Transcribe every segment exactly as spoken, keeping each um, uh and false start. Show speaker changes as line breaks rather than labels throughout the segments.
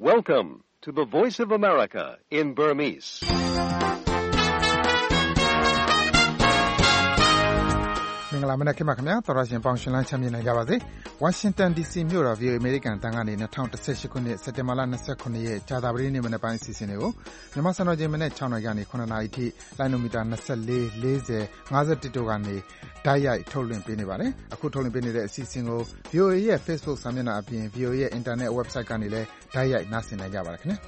Welcome to the Voice of America in Burmese.
။မင်္ဂလာမနက်ခင်းပါခင်ဗျာ။သောရရှင်ပေါင်ရှင်လန်းချမ်းမြေ့နိုင်ကြပါစေ။ Washington ဒီ စီ မြို့တော် ဗွီအိုအေ အမေရိကန်တန်ကနေ ၂၀၁၈ ခုနှစ် စက်တင်ဘာလ ၂၇ ရက်ကြာသပတေးနေ့မနက်ပိုင်းအစီအစဉ်တွေကိုမြန်မာစံတော်ချိန်မနက်၆နာရီကနေ ၇နာရီအထိလိုင်းနိုမီတာ၂၄၊၄၀၊၅၁တို့ကနေတိုက်ရိုက်ထုတ်လွှင့်ပေးနေပါတယ်။အခုထုတ်လွှင့်ပေးနေတဲ့အစီအစဉ်ကို ဗွီအိုအေရဲ့ Facebook စာမျက်နှာအပြင် ဗွီအိုအေရဲ့ Internet Website ကနေလည်းတိုက်ရိုက်နားဆင်နိုင်ကြပါတယ်ခင်ဗျာ။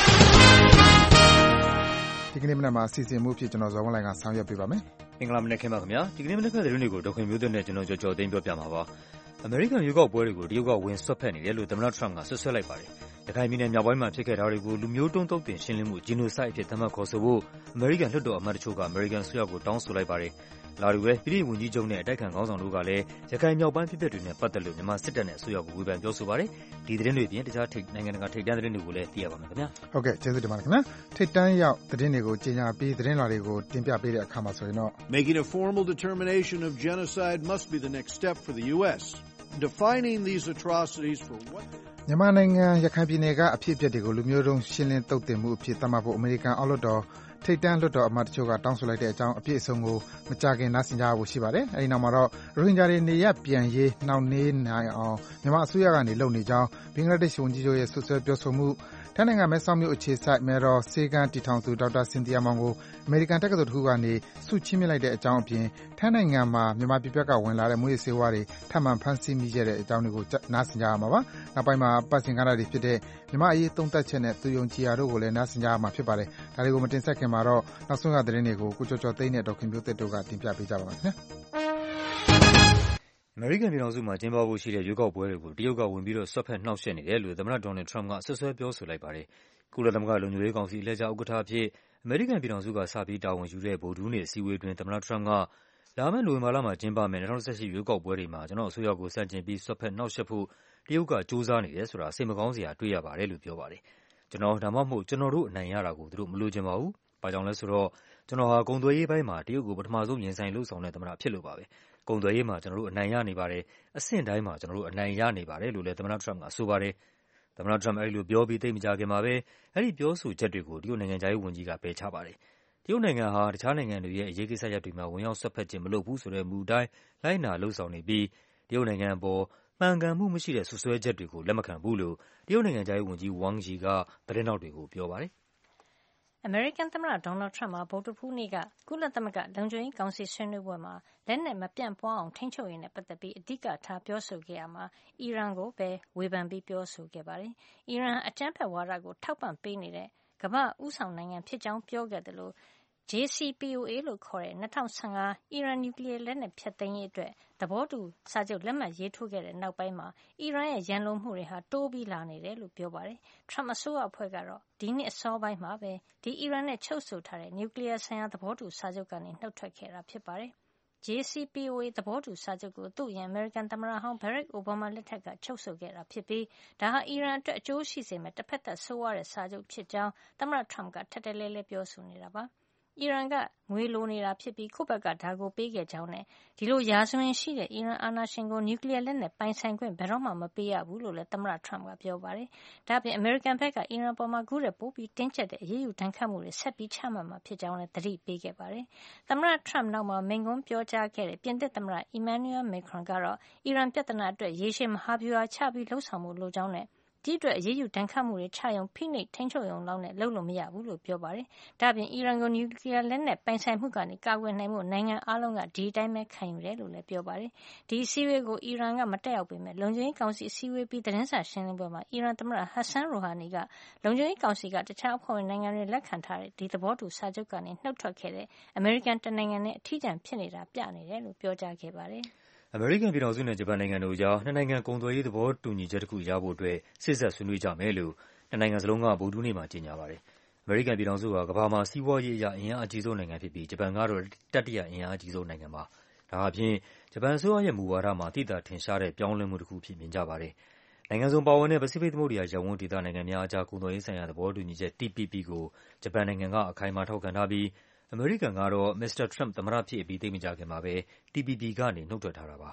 ဒီကနေ့မနက်မှာအစီအစဉ်မှုဖြစ်ကျွန်တော်ဇော်ဝင်းလိုင်ကဆောင်ရွက်ပေးပါမယ်
။မင်္ဂလာမနက်ခင်းပါခင်ဗျာဒီကနေ့မနက်ခင်းသတင်းတွေကိုဒေါက်ခင်မျိုးသွင်းနဲ့ကျွန်တော်ကြော်ကြော်သိမ်းပြောပြမှာပါအမေရိကန်ရွေးကောက်ပွဲတွေကိုတရုတ်ကဝင်ဆွတ်ဖက်နေတယ်လို့သမ္မတထရမ့်ကဆွဆွဲလိုက်ပါတယ်ရခိုင်ပြည်နယ်မြောက်ပိုင်းမှာဖြစ်ခဲ့တာတွေကိုလူမျိုးတုံးသုတ်သင်ရှင်းလင်းမှု genocide အဖြစ်သတ်မှတ်ခေါ်ဆိုဖို့အမေရိကန်လွှတ်တော်အမတ်တချို့ကအမေရိကန်အစိုးရကိုတောင်းဆိုလိုက်ပါတယ်လာတူပဲပြည်ထောင်ဝန်ကြီးချုပ်နဲ့အတိုက်ခံခေါင်းဆောင်တို့ကလည်းရခိုင်မြောက်ပိုင်းဖြစ်ပျက်တွေနဲ့ပတ်သက်လို့မြန်မာစစ်တပ်နဲ့အစိုးရကိုဝေဖန်ပြောဆိုပါတယ်ဒီသတင်းတွေပြင်တခြားထိပ်နိုင်ငံတကာထိပ်တန်းသတင်းတွေကိုလည်းသိရပါမယ်ခင်ဗျာ
ဟုတ်ကဲ့ကျေးဇူးတင်ပါတယ်ခင်ဗျာထိပ်တန်းရောက်သတင်းတွေကိုကြေညာပြီးသတင်းလာတွေကိုတင်ပြပေးတဲ့အခါမှာဆိုရင်တော့
Making a formal determination of genocide must be the next step for the U S. Defining these atrocities for what
မြန်မာနိုင်ငံရခိုင်ပြည်နယ်ကအဖြစ်အပျက်တွေကိုလူမျိုးတုံးရှင်းလင်းသုတ်သင်မှုအဖြစ်သတ်မှတ်ဖို့အမေရိကန်အောက်လွှတ်တော်ထိပ်တန်းလွှတ်တော်အမတ်တချို့ကတောင်းဆိုလိုက်တဲ့အကြောင်းအပြည့်အစုံကိုမကြာခင်နားဆင်ကြဖို့ရှိပါတယ်။အဲဒီနောက်မှာတော့ရိုဟင်ဂျာတွေနေရပ်ပြန်ရေးနှောင့်နှေးနိုင်အောင်မြန်မာအစိုးရကနေလုပ်နေကြောင်းဘင်္ဂလားဒေ့ရှ်ဝန်ကြီးချုပ်ရဲ့ဆွဆွဲပြောဆိုမှုထိုင်းနိုင်ငံမဲဆောက်မြို့အခြေစိုက်မဲတော်စေကန်းတီထောင်သူဒေါက်တာစင်တီယာမောင်ကိုအမေရိကန်တက္ကသိုလ်တစ်ခုကနေဆုချီးမြှင့်လိုက်တဲ့အကြောင်းအပြင်ထိုင်းနိုင်ငံမှာမြန်မာပြည်ပကဝင်လာတဲ့မွေးဆေးဝါးတွေထပ်မံဖမ်းဆီးမိခဲ့တဲ့အကြောင်းတွေကိုနားဆင်ကြရမှာပါ။နောက်ပိုင်းမှာပတ်စင်ကားတွေဖြစ်တဲ့မြန်မာအရေးသုံးသပ်ချက်နဲ့သူယုံကြည်ရာတို့ကိုလည်းနားဆင်ကြရမှာဖြစ်ပါတယ်။ဒါတွေကိုမတင်ဆက်ခင်မှာတော့နောက်ဆုံးရသတင်းတွေကိုကိုကျော်ကျော်သိန်းနဲ့ဒေါက်ခင်မျိုးသစ်တို့ကတင်ပြပေးကြပါမယ်ခင်ဗျာ။
အမေရိကန်ပြည်ထောင်စုမှာကျင်းပဖို့ရှိတဲ့ရွေးကောက်ပွဲတွေကိုတရုတ်ကဝင်ပြီးတော့ဆွတ်ဖက်နှောက်ယှက်နေတယ်လို့သမ္မတဒေါ်နယ်ထရမ့်ကဆွဆွဲပြောဆိုလိုက်ပါတယ်။ကုလသမဂ္ဂလုံခြုံရေးကောင်စီအလှည့်ကျဥက္ကဋ္ဌအဖြစ်အမေရိကန်ပြည်ထောင်စုကစပြီးတာဝန်ယူတဲ့ဗုဒ္ဓဟူးနေ့အစည်းအဝေးတွင်သမ္မတထရမ့်ကလာမယ့်နိုဝင်ဘာလမှာကျင်းပမယ့်၂၀၁၈ရွေးကောက်ပွဲတွေမှာကျွန်တော်အစိုးရကိုဆန့်ကျင်ပြီးဆွတ်ဖက်နှောက်ယှက်ဖို့တရုတ်ကကြိုးစားနေတယ်ဆိုတာစိတ်မကောင်းစရာတွေ့ရပါတယ်လို့ပြောပါတယ်။ကျွန်တော်ဒါမှမဟုတ်ကျွန်တော်တို့အနိုင်ရတာကိုသူတို့မလိုချင်ပါဘူး။ဘာကြောင့်လဲဆိုတော့ကျွန်တော်ဟာကုန်သွယ်ရေးပိုင်းမှာတရုတ်ကိုပထမဆုံးရင်ဆိုင်လှုပ်ဆောင်တဲ့သမ္မတဖြစ်လို့ပါပဲ။ကုန်သွယ်ရေးမှာကျွန်တော်တို့အနိုင်ရနေပါတယ်။အဆင့်တိုင်းမှာကျွန်တော်တို့အနိုင်ရနေပါတယ်လို့လည်းသမ္မတထရမ့်ကဆိုပါတယ်။သမ္မတထရမ့်အဲဒီလိုပြောပြီးသိပ်မကြာခင်မှာပဲအဲဒီပြောဆိုချက်တွေကိုတရုတ်နိုင်ငံခြားရေးဝန်ကြီးကပယ်ချပါတယ်။တရုတ်နိုင်ငံဟာတခြားနိုင်ငံတွေရဲ့အရေးကိစ္စရပ်တွေမှာဝင်ရောက်ဆွတ်ဖက်ခြင်းမလုပ်ဘူးဆိုတဲ့မူအတိုင်းလိုက်နာလုပ်ဆောင်နေပြီးတရုတ်နိုင်ငံအပေါ်မှန်ကန်မှုမရှိတဲ့ဆွဆွဲချက်တွေကိုလက်မခံဘူးလို့တရုတ်နိုင်ငံခြားရေးဝန်ကြီး Wang Yi ကသတင်းထောက်တွေကိုပြောပါတယ်
အမေရိကန်သမ္မတဒေါ်နယ်ထရမ့်ကဗုဒ္ဓဟူးနေ့ကကုလသမဂ္ဂလုံခြုံရေးကောင်စီဆွေးနွေးပွဲမှာလက်နက်မပြန့်ပွားအောင်ထိန်းချုပ်ရေးနဲ့ပတ်သက်ပြီးအဓိကထားပြောဆိုခဲ့ရမှာအီရန်ကိုပဲဝေဖန်ပြီးပြောဆိုခဲ့ပါတယ်။အီရန်အကြမ်းဖက်ဝါဒကိုထောက်ပံ့ပေးနေတဲ့ကမ္ဘာ့ဦးဆောင်နိုင်ငံဖြစ်ကြောင်းပြောခဲ့တယ်လို့ J C P O A လို့ခေါ်တဲ့၂၀၁၅အီရန်နျူကလီးယားလက်နက်ဖျက်သိမ်းရေးအတွက်သဘောတူစာချုပ်လက်မှတ်ရေးထိုးခဲ့တဲ့နောက်ပိုင်းမှာအီရန်ရဲ့ရန်လိုမှုတွေဟာတိုးပြီးလာနေတယ်လို့ပြောပါတယ်။ ထရမ့်အစိုးရအဖွဲ့ကတော့ဒီနှစ်အစောပိုင်းမှာပဲဒီအီရန်နဲ့ချုပ်ဆိုထားတဲ့နျူကလီးယားဆိုင်ရာသဘောတူစာချုပ်ကနေနှုတ်ထွက်ခဲ့တာဖြစ်ပါတယ်။ J C P O A သဘောတူစာချုပ်ကိုသူ့အရင်အမေရိကန်သမ္မတဟောင်း Barack Obama လက်ထက်ကချုပ်ဆိုခဲ့တာဖြစ်ပြီးဒါဟာအီရန်အတွက်အကျိုးရှိစေမယ့်တစ်ဖက်သက်ဆိုးဝါးတဲ့စာချုပ်ဖြစ်ကြောင်းသမ္မတထရမ့်ကထပ်တလဲလဲပြောဆိုနေတာပါ။အီရန်ကငွေလိုနေတာဖြစ်ပြီးကိုယ့်ဘက်ကဒါကိုပေးခဲ့ကြောင်းနဲ့ဒီလိုရာဇဝင်ရှိတဲ့အီရန်အာဏာရှင်ကိုနျူကလီးယားလက်နက်ပိုင်ဆိုင်ခွင့်ဘယ်တော့မှမပေးရဘူးလို့လည်းသမ္မတထရမ့်ကပြောပါတယ်။ဒါ့အပြင်အမေရိကန်ဘက်ကအီရန်ပေါ်မှာခုထက်ပိုပြီးတင်းကျပ်တဲ့အရေးယူဒဏ်ခတ်မှုတွေဆက်ပြီးချမှတ်မှာဖြစ်ကြောင်းလည်းသတိပေးခဲ့ပါတယ်။သမ္မတထရမ့်နောက်မှာမိန့်ခွန်းပြောကြားခဲ့တဲ့ပြင်သစ်သမ္မတ Emmanuel Macron ကတော့အီရန်ပြဿနာအတွက်ရေရှည်မဟာဗျူဟာချပြီးလှုပ်ဆောင်မှုလိုကြောင်းနဲ့ဒီအတွက်အရေးယူဒဏ်ခတ်မှုတွေချရုံဖိနှိပ်ထိန်းချုပ်ရုံလောက်နဲ့လုပ်လို့မရဘူးလို့ပြောပါတယ်။ဒါ့အပြင်အီရန်ကိုနျူကလီးယားလက်နက်ပိုင်ဆိုင်မှုကနေကာကွယ်နိုင်ဖို့နိုင်ငံအားလုံးကဒီအတိုင်းပဲခံယူတယ်လို့လည်းပြောပါတယ်။ဒီအစည်းအဝေးကိုအီရန်ကမတက်ရောက်ပေမဲ့လုံခြုံရေးကောင်စီအစည်းအဝေးပြီးသတင်းစာရှင်းလင်းပွဲမှာအီရန်သမ္မတ Hassan Rouhani ကလုံခြုံရေးကောင်စီကတခြားအဖွဲ့ဝင်နိုင်ငံတွေလက်ခံထားတဲ့ဒီသဘောတူစာချုပ်ကနေနှုတ်ထွက်ခဲ့တဲ့အမေရိကန်တနိုင်ငံနဲ့အထီးကျန်ဖြစ်နေတာပြနေတယ်လို့ပြောကြားခဲ့ပါတယ်။
အမေရိကန်ပြည်ထောင်စုနဲ့ဂျပန်နိုင်ငံတို့ကြားနှစ်နိုင်ငံကုန်သွယ်ရေးသဘောတူညီချက်တစ်ခုရဖို့အတွက်စေ့စပ်ဆွေးနွေးကြမယ်လို့နှစ်နိုင်ငံစလုံးကဗုဒ္ဓဟူးနေ့မှာကြေညာပါတယ်။အမေရိကန်ပြည်ထောင်စုဟာကမ္ဘာမှာစီးပွားရေးအရအင်အားအကြီးဆုံးနိုင်ငံဖြစ်ပြီးဂျပန်ကတော့တတိယအင်အားအကြီးဆုံးနိုင်ငံပါ။ဒါအပြင်ဂျပန်အစိုးရရဲ့မူဝါဒမှာသိသာထင်ရှားတဲ့ပြောင်းလဲမှုတစ်ခုဖြစ်မြင်ကြပါတယ်။နိုင်ငံစုံပါဝင်တဲ့ပစိဖိတ်သမုဒ္ဒရာရပ်ဝန်းဒေသနိုင်ငံများအကြားကုန်သွယ်ရေးဆိုင်ရာသဘောတူညီချက် T P P ကိုဂျပန်နိုင်ငံကအခိုင်အမာထောက်ခံထားပြီးအမေရိကန်ကတော့မစ္စတာထရမ့်သမ္မတဖြစ်အပြီးသိပ်မကြာခင်မှာပဲ T P P ကနေနှုတ်ထွက်ထားတာပါ။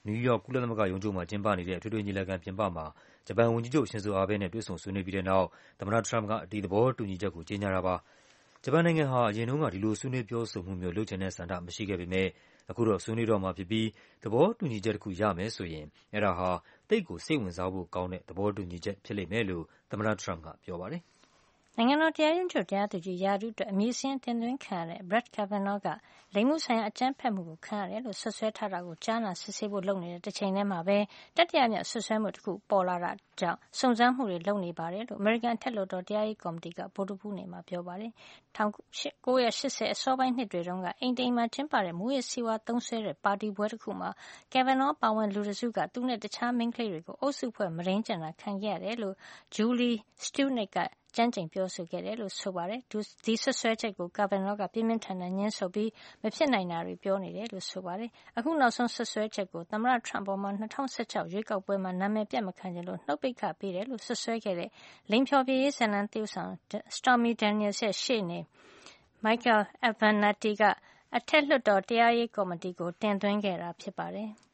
နယူးယောက် ကုလသမဂ္ဂရုံးချုပ်မှာကျင်းပနေတဲ့ အထွေထွေညီလာခံပြင်ပမှာ ဂျပန်ဝန်ကြီးချုပ် ရှင်ဇိုအာဘဲနဲ့ တွေ့ဆုံဆွေးနွေးပြီးတဲ့နောက် သမ္မတထရမ့်ပ်က ဒီသဘောတူညီချက်ကို ကြေညာတာပါ။ ဂျပန်နိုင်ငံဟာ အရင်တုန်းက ဒီလိုဆွေးနွေးပြောဆိုမှုမျိုး လုပ်ချင်တဲ့ဆန္ဒမရှိခဲ့ပေမယ့် အခုတော့ ဆွေးနွေးတော့မှာဖြစ်ပြီး သဘောတူညီချက်တခုရမယ်ဆိုရင် အဲဒါဟာ သိပ်ကိုစိတ်ဝင်စားဖို့ကောင်းတဲ့ သဘောတူညီချက်ဖြစ်လိမ့်မယ်လို့ သမ္မတထရမ့်ပ်ကပြောပါတယ်။
နိုင်ငံတော်တရားရုံးချုပ်တရားသူကြီးရာထူးအတွက်အမည်စာရင်းတင်သွင်းခံရတဲ့ Brett Kavanaugh ကလိင်မှုဆိုင်ရာအကြမ်းဖက်မှုကိုခံရတယ်လို့စွပ်စွဲထားတာကိုကြားနာစစ်ဆေးဖို့လုပ်နေတဲ့တချိန်တည်းမှာပဲတတိယမြောက်စွပ်စွဲမှုတခုပေါ်လာတာကြောင့်စုံစမ်းမှုတွေလုပ်နေပါတယ်လို့အမေရိကန်အထက်လွှတ်တော်တရားရေးကော်မတီကဗုဒ္ဓဟူးနေ့မှာပြောပါတယ်။၁၉၈၀ အစောပိုင်းနှစ်တွေတုန်းကအိမ်တိန်မှာကျင်းပတဲ့မူးယစ်ဆေးဝါးသုံးစွဲတဲ့ပါတီပွဲတခုမှာ Kavanaugh ပါဝင်လူတစုကသူနဲ့တခြားမိန်းကလေးတွေကိုအုပ်စုဖွဲ့မုဒိန်းကျင့်တာခံခဲ့ရတယ်လို့ Julie Stewick ကကြမ်းကြိမ်ပြောဆိုခဲ့တယ်လို့ဆိုပါတယ်။ဒီစွပ်စွဲချက်ကို Kavanaugh ကပြင်းပြင်းထန်ထန်ငြင်းဆိုပြီးမဖြစ်နိုင်တာတွေပြောနေတယ်လို့ဆိုပါတယ်။အခုနောက်ဆုံးစွပ်စွဲချက်ကိုသမ္မတထရမ့်ပေါ်မှာ၂၀၁၆ရွေးကောက်ပွဲမှာနာမည်ပြတ်မခံချင်လို့နှုတ်ပိတ်ခပေးတယ်လို့စွပ်စွဲခဲ့တဲ့လိင်ဖျော်ဖြေရေးဇာတ်လမ်းသရုပ်ဆောင် Stormy Daniels ရဲ့ရှေ့နေ Michael Avenatti ကအထက်လွှတ်တော်တရားရေးကော်မတီကိုတင်သွင်းခဲ့တာဖြစ်ပါတယ်။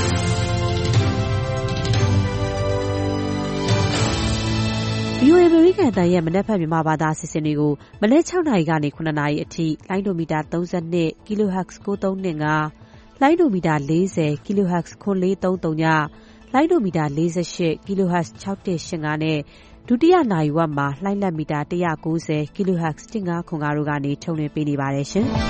ဗွီအိုအေ အမေရိကန်အသံရဲ့မနက်ဖြန်မြန်မာဘာသာအစီအစဉ်တွေကိုမနက်၆နာရီကနေ၇နာရီအထိလိုင်းဒိုမီတာသုံး၂ kilohertz ၉၃၂၅လိုင်းဒိုမီတာ၄၀ kilohertz ခွန်၄၃၀ညလိုင်းဒိုမီတာ၄၈ kilohertz ၆၁၈၅နဲ့ဒုတိယနာရီဝက်မှာလှိုင်းလက်မီတာ၁၉၀ kilohertz ၁၅ခွန်၅တို့ကနေထုတ်လွှင့်ပေးနေပါတယ်ရှင်။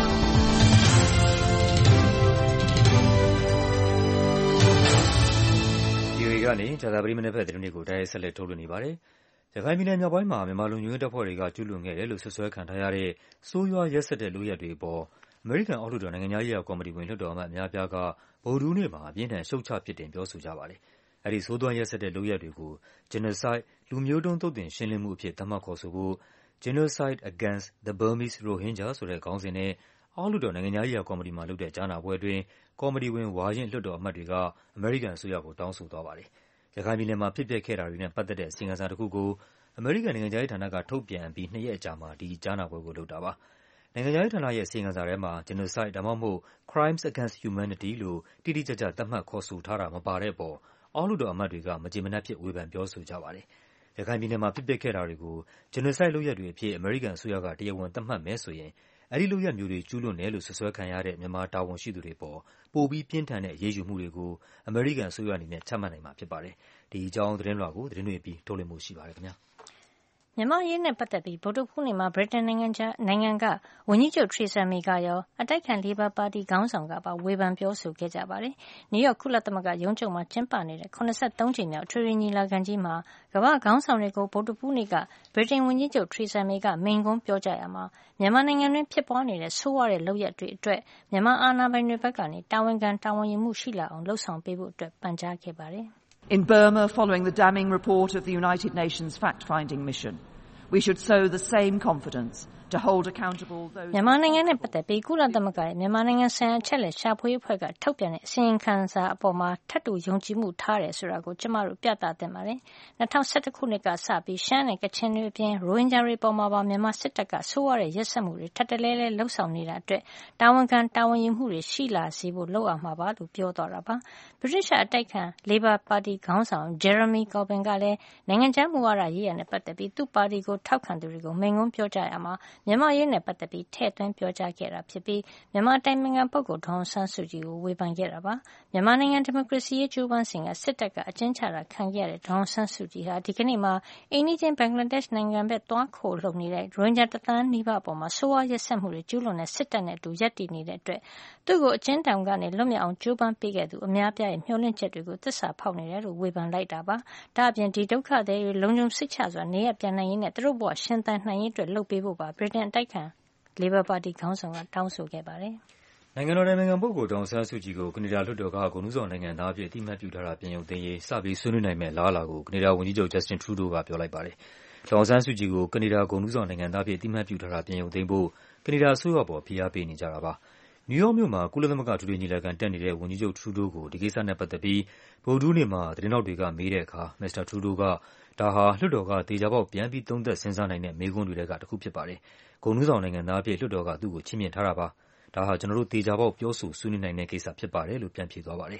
ဗွီအိုအေကနေကြာသပတေးမနက်ဖြန်သတင်းတွေကိုတိုက်ရိုက်ဆက်လက်ထုတ်လွှင့်နေပါတယ်။ရခိုင်ပြည်နယ်မြောက်ပိုင်းမှာမြန်မာလုံခြုံရေးတပ်ဖွဲ့တွေကကျူးလွန်ခဲ့တယ်လို့စွပ်စွဲခံထားရတဲ့ဆိုးရွားရက်စက်တဲ့လုပ်ရပ်တွေအပေါ်အမေရိကန်အောက်လွှတ်တော်နိုင်ငံခြားရေးရာကော်မတီဝင်လွှတ်တော်အမတ်အများအပြားကဗုဒ္ဓဟူးနေ့မှာအပြင်းအထန်ရှုတ်ချပြစ်တင်ပြောဆိုကြပါတယ်။အဲဒီဆိုးသွမ်းရက်စက်တဲ့လုပ်ရပ်တွေကို Genocide လူမျိုးတုန်းသုတ်သင်ရှင်းလင်းမှုအဖြစ်သတ်မှတ်ခေါ်ဆိုဖို့ Genocide against the Burmese Rohingya ဆိုတဲ့ခေါင်းစဉ်နဲ့အောက်လွှတ်တော်နိုင်ငံခြားရေးရာကော်မတီမှာလုပ်တဲ့ကြားနာပွဲအတွင်းကော်မတီဝင်ဝါရင့်လွှတ်တော်အမတ်တွေကအမေရိကန်အစိုးရကိုတောင်းဆိုသွားပါတယ်။ရခိုင်ပြည်နယ်မှာဖြစ်ပျက်ခဲ့တာတွေနဲ့ပတ်သက်တဲ့အစီရင်ခံစာတခုကိုအမေရိကန်နိုင်ငံခြားရေးဌာနကထုတ်ပြန်အပြီးနှစ်ရက်အကြာမှာဒီကြားနာပွဲကိုလုပ်တာပါ။နိုင်ငံခြားရေးဌာနရဲ့အစီရင်ခံစာထဲမှာ Genocide ဒါမှမဟုတ် Crimes against Humanity လို့တိတိကျကျသတ်မှတ်ခေါ်ဆိုထားတာမပါတဲ့အပေါ်အောက်လွှတ်တော်အမတ်တွေကမကျေမနပ်ဖြစ်ဝေဖန်ပြောဆိုကြပါတယ်။ရခိုင်ပြည်နယ်မှာဖြစ်ပျက်ခဲ့တာတွေကို Genocide လုပ်ရပ်တွေအဖြစ်အမေရိကန်အစိုးရကတရားဝင်သတ်မှတ်မယ်ဆိုရင်အဲဒီလုပ်ရပ်မျိုးတွေကျူးလွန်တယ်လို့စွပ်စွဲခံရတဲ့မြန်မာတာဝန်ရှိသူတွေအပေါ်ပိုပြီးပြင်းထန်တဲ့အရေးယူမှုတွေကိုအမေရိကန်အစိုးရအနေနဲ့ချမှတ်နိုင်မှာဖြစ်ပါတယ်။ဒီအကြောင်းသတင်းလွှာကိုသတင်းတွေအပြီးထုတ်လွှင့်မှုရှိပါတယ်ခင်ဗျာ။
မြန်မာရေးနဲ့ပတ်သက်ပြီးဗုဒ္ဓဟူးနေ့မှာဗြိတိန်နိုင်ငံနိုင်ငံကဝန်ကြီးချုပ်ထရီဆာမေကရောအတိုက်ခံလေဘာပါတီခေါင်းဆောင်ကပါဝေဖန်ပြောဆိုခဲ့ကြပါတယ်။နယူးယောက်ကုလသမဂ္ဂရုံးချုပ်မှာကျင်းပနေတဲ့၇၃ကြိမ်မြောက်အထွေထွေညီလာခံကြီးမှာကမ္ဘာ့ခေါင်းဆောင်တွေကိုဗုဒ္ဓဟူးနေ့ကဗြိတိန်ဝန်ကြီးချုပ်ထရီဆာမေကမိန့်ခွန်းပြောကြားရာမှာမြန်မာနိုင်ငံတွင်းဖြစ်ပွားနေတဲ့ဆိုးဝါးတဲ့လုပ်ရပ်တွေအတွက်မြန်မာအာဏာပိုင်တွေဘက်ကနေတာဝန်ခံတာဝန်ယူမှုရှိလာအောင်လှုံ့ဆော်ပေးဖို့အတွက်ပန်ကြားခဲ့ပါတယ်။
In Burma, following the damning report of the United Nations fact-finding mission, we should sow the same confidence to hold accountable those
မြန်မာနိုင်ငံနဲ့ပတ်သက်ပြီးကုလသမဂ္ဂရဲ့မြန်မာနိုင်ငံဆိုင်ရာအချက်အလက်ရှာဖွေရေးအဖွဲ့ကထုတ်ပြန်တဲ့အစီရင်ခံစာအပေါ်မှာထပ်တူယုံကြည်မှုထားတယ်ဆိုတာကိုကျမတို့ပြသသင့်ပါတယ်။၂၀၁၁ခုနှစ်ကစပြီးရှမ်းနဲ့ကချင်တွေအပြင်ရိုဟင်ဂျာတွေပေါ်မှာပါမြန်မာစစ်တပ်ကဆိုးဝါးတဲ့ရက်စက်မှုတွေထပ်တလဲလဲလှုပ်ဆောင်နေတာအတွက်တာဝန်ခံတာဝန်ယူမှုတွေရှိလာစေဖို့လုပ်ရမှာပါလို့ပြောသွားတာပါ။ဗြိတိရှအတိုက်ခံလေဘာပါတီခေါင်းဆောင် Jeremy Corbyn ကလည်းနိုင်ငံခြားမူဝါဒရေးရာနဲ့ပတ်သက်ပြီးသူ့ပါတီကိုထောက်ခံသူတွေကိုမိန့်ခွန်းပြောကြားရမှာမြန်မာရေးနဲ့ပတ်သက်ပြီးထည့်သွင်းပြောကြားခဲ့တာဖြစ်ပြီးမြန်မာတိုင်ပင်ခံပုဂ္ဂိုလ်ဒေါ်အောင်ဆန်းစုကြည်ကိုဝေဖန်ခဲ့တာပါမြန်မာနိုင်ငံဒီမိုကရေစီရေးကြိုးပမ်းစဉ်ကစစ်တပ်ကအကျဉ်းချတာခံခဲ့ရတဲ့ဒေါ်အောင်ဆန်းစုကြည်ဟာဒီကနေ့မှာအိမ်နီးချင်းဘင်္ဂလားဒေ့ရှ်နိုင်ငံဘက်သွားခိုလှုံနေတဲ့ရိုဟင်ဂျာတသန်းနီးပါးအပေါ်မှာဆိုးဝါးရက်စက်မှုတွေကျူးလွန်တဲ့စစ်တပ်နဲ့အတူရပ်တည်နေတဲ့အတွက်သူ့ကိုအကျဉ်းထောင်ကနေလွတ်မြောက်အောင်ကြိုးပမ်းပေးခဲ့သူအများပြားရဲ့မျှော်လင့်ချက်တွေကိုသစ္စာဖောက်နေတယ်လို့ဝေဖန်လိုက်တာပါဒါအပြင်ဒီဒုက္ခသည်တွေလုံခြုံစိတ်ချစွာနေရပြန်နိုင်ရေးနဲ့သူတို့ဘဝရှင်သန်နိုင်ရေးအတွက်လုပ်ပေးဖို့ပါဗြိတိန်အတိုက်ခံလေဘာပါတီခေါင်းဆောင်ကတောင်းဆိုခဲ့ပါတယ်
။နိုင်ငံတော်တိုင်ပင်ခံပုဂ္ဂိုလ်ဒေါ်အောင်ဆန်းစုကြည်ကိုကနေဒါလွှတ်တော်ကဂုဏ်ထူးဆောင်နိုင်ငံသားအဖြစ်အသိအမှတ်ပြုထားတာပြန်ရုပ်သိမ်းရေးစပြီးဆွေးနွေးနိုင်မယ့်အလားအလာကိုကနေဒါဝန်ကြီးချုပ် Justin Trudeau ကပြောလိုက်ပါတယ်။ဒေါ်အောင်ဆန်းစုကြည်ကိုကနေဒါဂုဏ်ထူးဆောင်နိုင်ငံသားအဖြစ်အသိအမှတ်ပြုထားတာပြန်ရုပ်သိမ်းဖို့ကနေဒါအစိုးရပေါ်ဖိအားပေးနေကြတာပါ။နယူးယောက်မြို့မှာကုလသမဂ္ဂအထွေထွေညီလာခံတက်နေတဲ့ဝန်ကြီးချုပ် Trudeau ကိုဒီကိစ္စနဲ့ပတ်သက်ပြီးဗုဒ္ဓဟူးနေ့မှာသတင်းထောက်တွေကမေးတဲ့အခါမစ္စတာ Trudeau ကဒါဟာလွှတ်တော်ကသေချာပေါက်ပြန်ပြီးသုံးသပ်စဉ်းစားနိုင်တဲ့မေးခွန်းတွေထဲကတစ်ခုဖြစ်ပါတယ်။ဂုဏ်ထူးဆောင်နိုင်ငံသားအဖြစ်လွှတ်တော်ကသူ့ကိုချီးမြှင့်ထားတာပါ။ဒါဟာကျနော်တို့သေချာပေါက်ပြောဆိုဆွေးနွေးနိုင်တဲ့ကိစ္စဖြစ်ပါတယ်လို့ပြန်ဖြေသွားပါတယ်။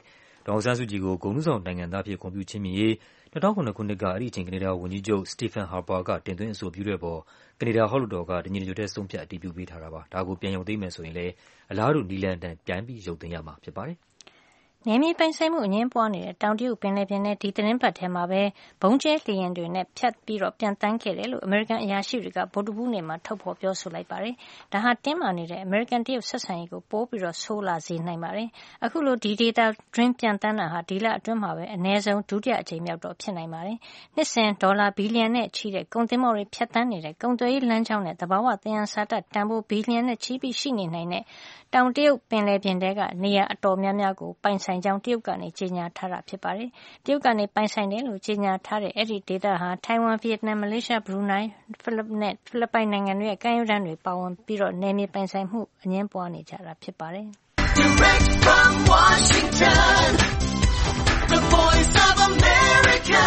ဒေါ်အောင်ဆန်းစုကြည်ကိုဂုဏ်ထူးဆောင်နိုင်ငံသားအဖြစ်ဂုဏ်ပြုချီးမြှင့်ရေး၂၀၀၇ ခုနှစ်ကအဲဒီအချိန်ကနေဒါဝန်ကြီးချုပ် Stephen Harper ကတင်သွင်းအဆိုပြုတဲ့အပေါ်ကနေဒါအောက်လွှတ်တော်ကတညီတညွတ်တည်းဆုံးဖြတ်အတည်ပြုပေးထားတာပါ။ဒါကိုပြန်ရုပ်သိမ်းမယ်ဆိုရင်လည်းအလားတူနည်းလမ်းအတိုင်းပြန်ပြီးရုပ်သိမ်းရမှာဖြစ်ပါတယ်။
နယ်မြေပိုင်ဆိုင်မှုအငြင်းပွားနေတဲ့တောင်တရုတ်ပင်လယ်ပြင်နဲ့ဒီသတင်းပတ်ထဲမှာပဲဘုံကျဲလေယာဉ်တွေနဲ့ဖြတ်ပြီးတော့ပြန်တန်းခဲ့တယ်လို့အမေရိကန်အရာရှိတွေကဗုဒ္ဓဘူးနေ့မှာထုတ်ဖော်ပြောဆိုလိုက်ပါတယ်။ဒါဟာတင်းမာနေတဲ့အမေရိကန်တရုတ်ဆက်ဆံရေးကိုပိုပြီးတော့ဆိုးလာစေနိုင်ပါတယ်။အခုလိုဒီဒေတာတွင်းပြန်တန်းတာဟာဒီလအတွင်းမှာပဲအနည်းဆုံးဒုတိယအကြိမ်မြောက်တော့ဖြစ်နိုင်ပါတယ်။နှစ်စဉ်ဒေါ်လာဘီလီယံနဲ့ချီတဲ့ကုန်သင်္ဘောတွေဖြတ်တန်းနေတဲ့ကုန်သွယ်ရေးလမ်းကြောင်းနဲ့သဘာဝသယံဇာတတန်ဖိုးဘီလီယံနဲ့ချီပြီးရှိနေနိုင်တဲ့တောင်တရုတ်ပင်လယ်ပြင်တဲကနေရာအတော်များများကိုပိုင်ဆိုင်ကြောင်းတရုတ်ကနေကြေညာထားတာဖြစ်ပါတယ်။တရုတ်ကနေပိုင်ဆိုင်တယ်လို့ကြေညာထားတဲ့အဲ့ဒီဒေသဟာထိုင်ဝမ်၊ဗီယက်နမ်၊မလေးရှား၊ဘရူနိုင်း၊ဖိလစ်ပိုင်နဲ့ဖိလစ်ပိုင်နိုင်ငံတွေရဲ့ကမ်းရိုးတန်းတွေပါဝင်ပြီးတော့နယ်မြေပိုင်ဆိုင်မှုအငြင်းပွားနေကြတာဖြစ်ပါတယ်။ Direct from Washington, the Voice of America,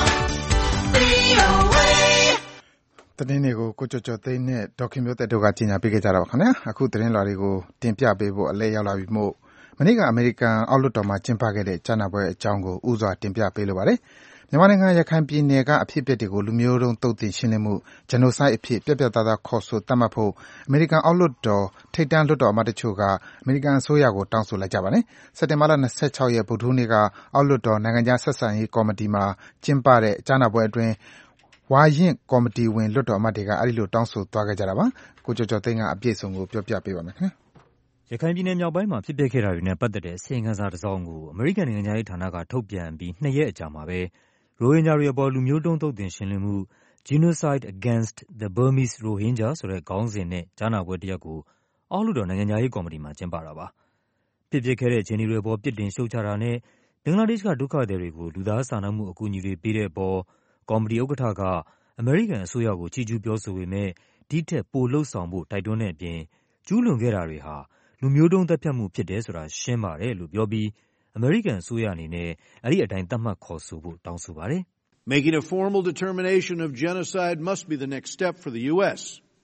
V O A
သတင်းတွေကိုကိုကျော်ကျော်သိန်းနဲ့ဒေါက်ခင်မျိုးသက်တို့ကကြီးညာပေးခဲ့ကြတာပါခင်ဗျာအခုသတင်းလွှာတွေကိုတင်ပြပေးဖို့အလဲရောက်လာပြီမို့မနေ့ကအမေရိကန်အောက်လွှတ်တော်မှာကျင်းပခဲ့တဲ့ကြားနာပွဲအကြောင်းကိုဥစွာတင်ပြပေးလိုပါတယ်မြန်မာနိုင်ငံရခိုင်ပြည်နယ်ကအဖြစ်အပျက်တွေကိုလူမျိုးတုံးသုတ်သင်ရှင်းလင်းမှု genocide အဖြစ်ပြတ်ပြတ်သားသားခေါ်ဆိုသတ်မှတ်ဖို့အမေရိကန်အောက်လွှတ်တော်ထိပ်တန်းလွှတ်တော်အမတ်တချို့ကအမေရိကန်အစိုးရကိုတောင်းဆိုလိုက်ကြပါတယ်စက်တင်ဘာလ၂၆ရက်ဗုဒ္ဓဟူးနေ့ကအောက်လွှတ်တော်နိုင်ငံခြားဆက်ဆံရေးကော်မတီမှာကျင်းပတဲ့ကြားနာပွဲအတွင်းဝါရင့်ကော်မတီဝင်လွှတ်တော်အမတ်တွေကအဲဒီလိုတောင်းဆိုသွားခဲ့ကြတာပါကိုကျော်ကျော်သိန်းကအပြည့်စုံကိုပြောပြပေးပါမယ်ခင်ဗျ
ရခိုင်ပြည်နယ်မြောက်ပိုင်းမှာဖြစ်ပျက်ခဲ့တာတွေနဲ့ပတ်သက်တဲ့အစီရင်ခံစာတစ်စောင်ကိုအမေရိကန်နိုင်ငံခြားရေးဌာနကထုတ်ပြန်ပြီးနှစ်ရက်အကြာမှာပဲရိုဟင်ဂျာတွေအပေါ်လူမျိုးတုံးသုတ်သင်ရှင်းလင်းမှု Genocide Against the Burmese Rohingya ဆိုတဲ့ခေါင်းစဉ်နဲ့ကြားနာပွဲတစ်ရပ်ကိုအောက်လွှတ်တော်နိုင်ငံခြားရေးကော်မတီမှာကျင်းပတာပါ။ဖြစ်ပျက်ခဲ့တဲ့အခြေအနေတွေအပေါ်ပြစ်တင်ရှုတ်ချတာနဲ့ဘင်္ဂလားဒေ့ရှ်ကဒုက္ခသည်တွေကိုလူသားစာနာမှုအကူအညီတွေပေးတဲ့အပေါ်ကော်မတီဥက္ကဋ္ဌကအမေရိကန်အစိုးရကိုချီးကျူးပြောဆိုပေမဲ့ဒီထက်ပိုလုပ်ဆောင်ဖို့တိုက်တွန်းတဲ့အပြင်ကျူးလွန်ခဲ့တာတွေဟာလူမျိုးတုံးသတ်ဖြတ်မှုဖြစ်တယ်ဆိုတာရှင်းပါတယ်လို့ပြောပြီးအမေရိကန်အစိုးရအနေနဲ့အဲဒီအတိုင်းသတ်မှတ်ခေါ်ဆိုဖို့တောင်းဆိုပါတယ်။
Making a formal determination of genocide must be the next step for the U S.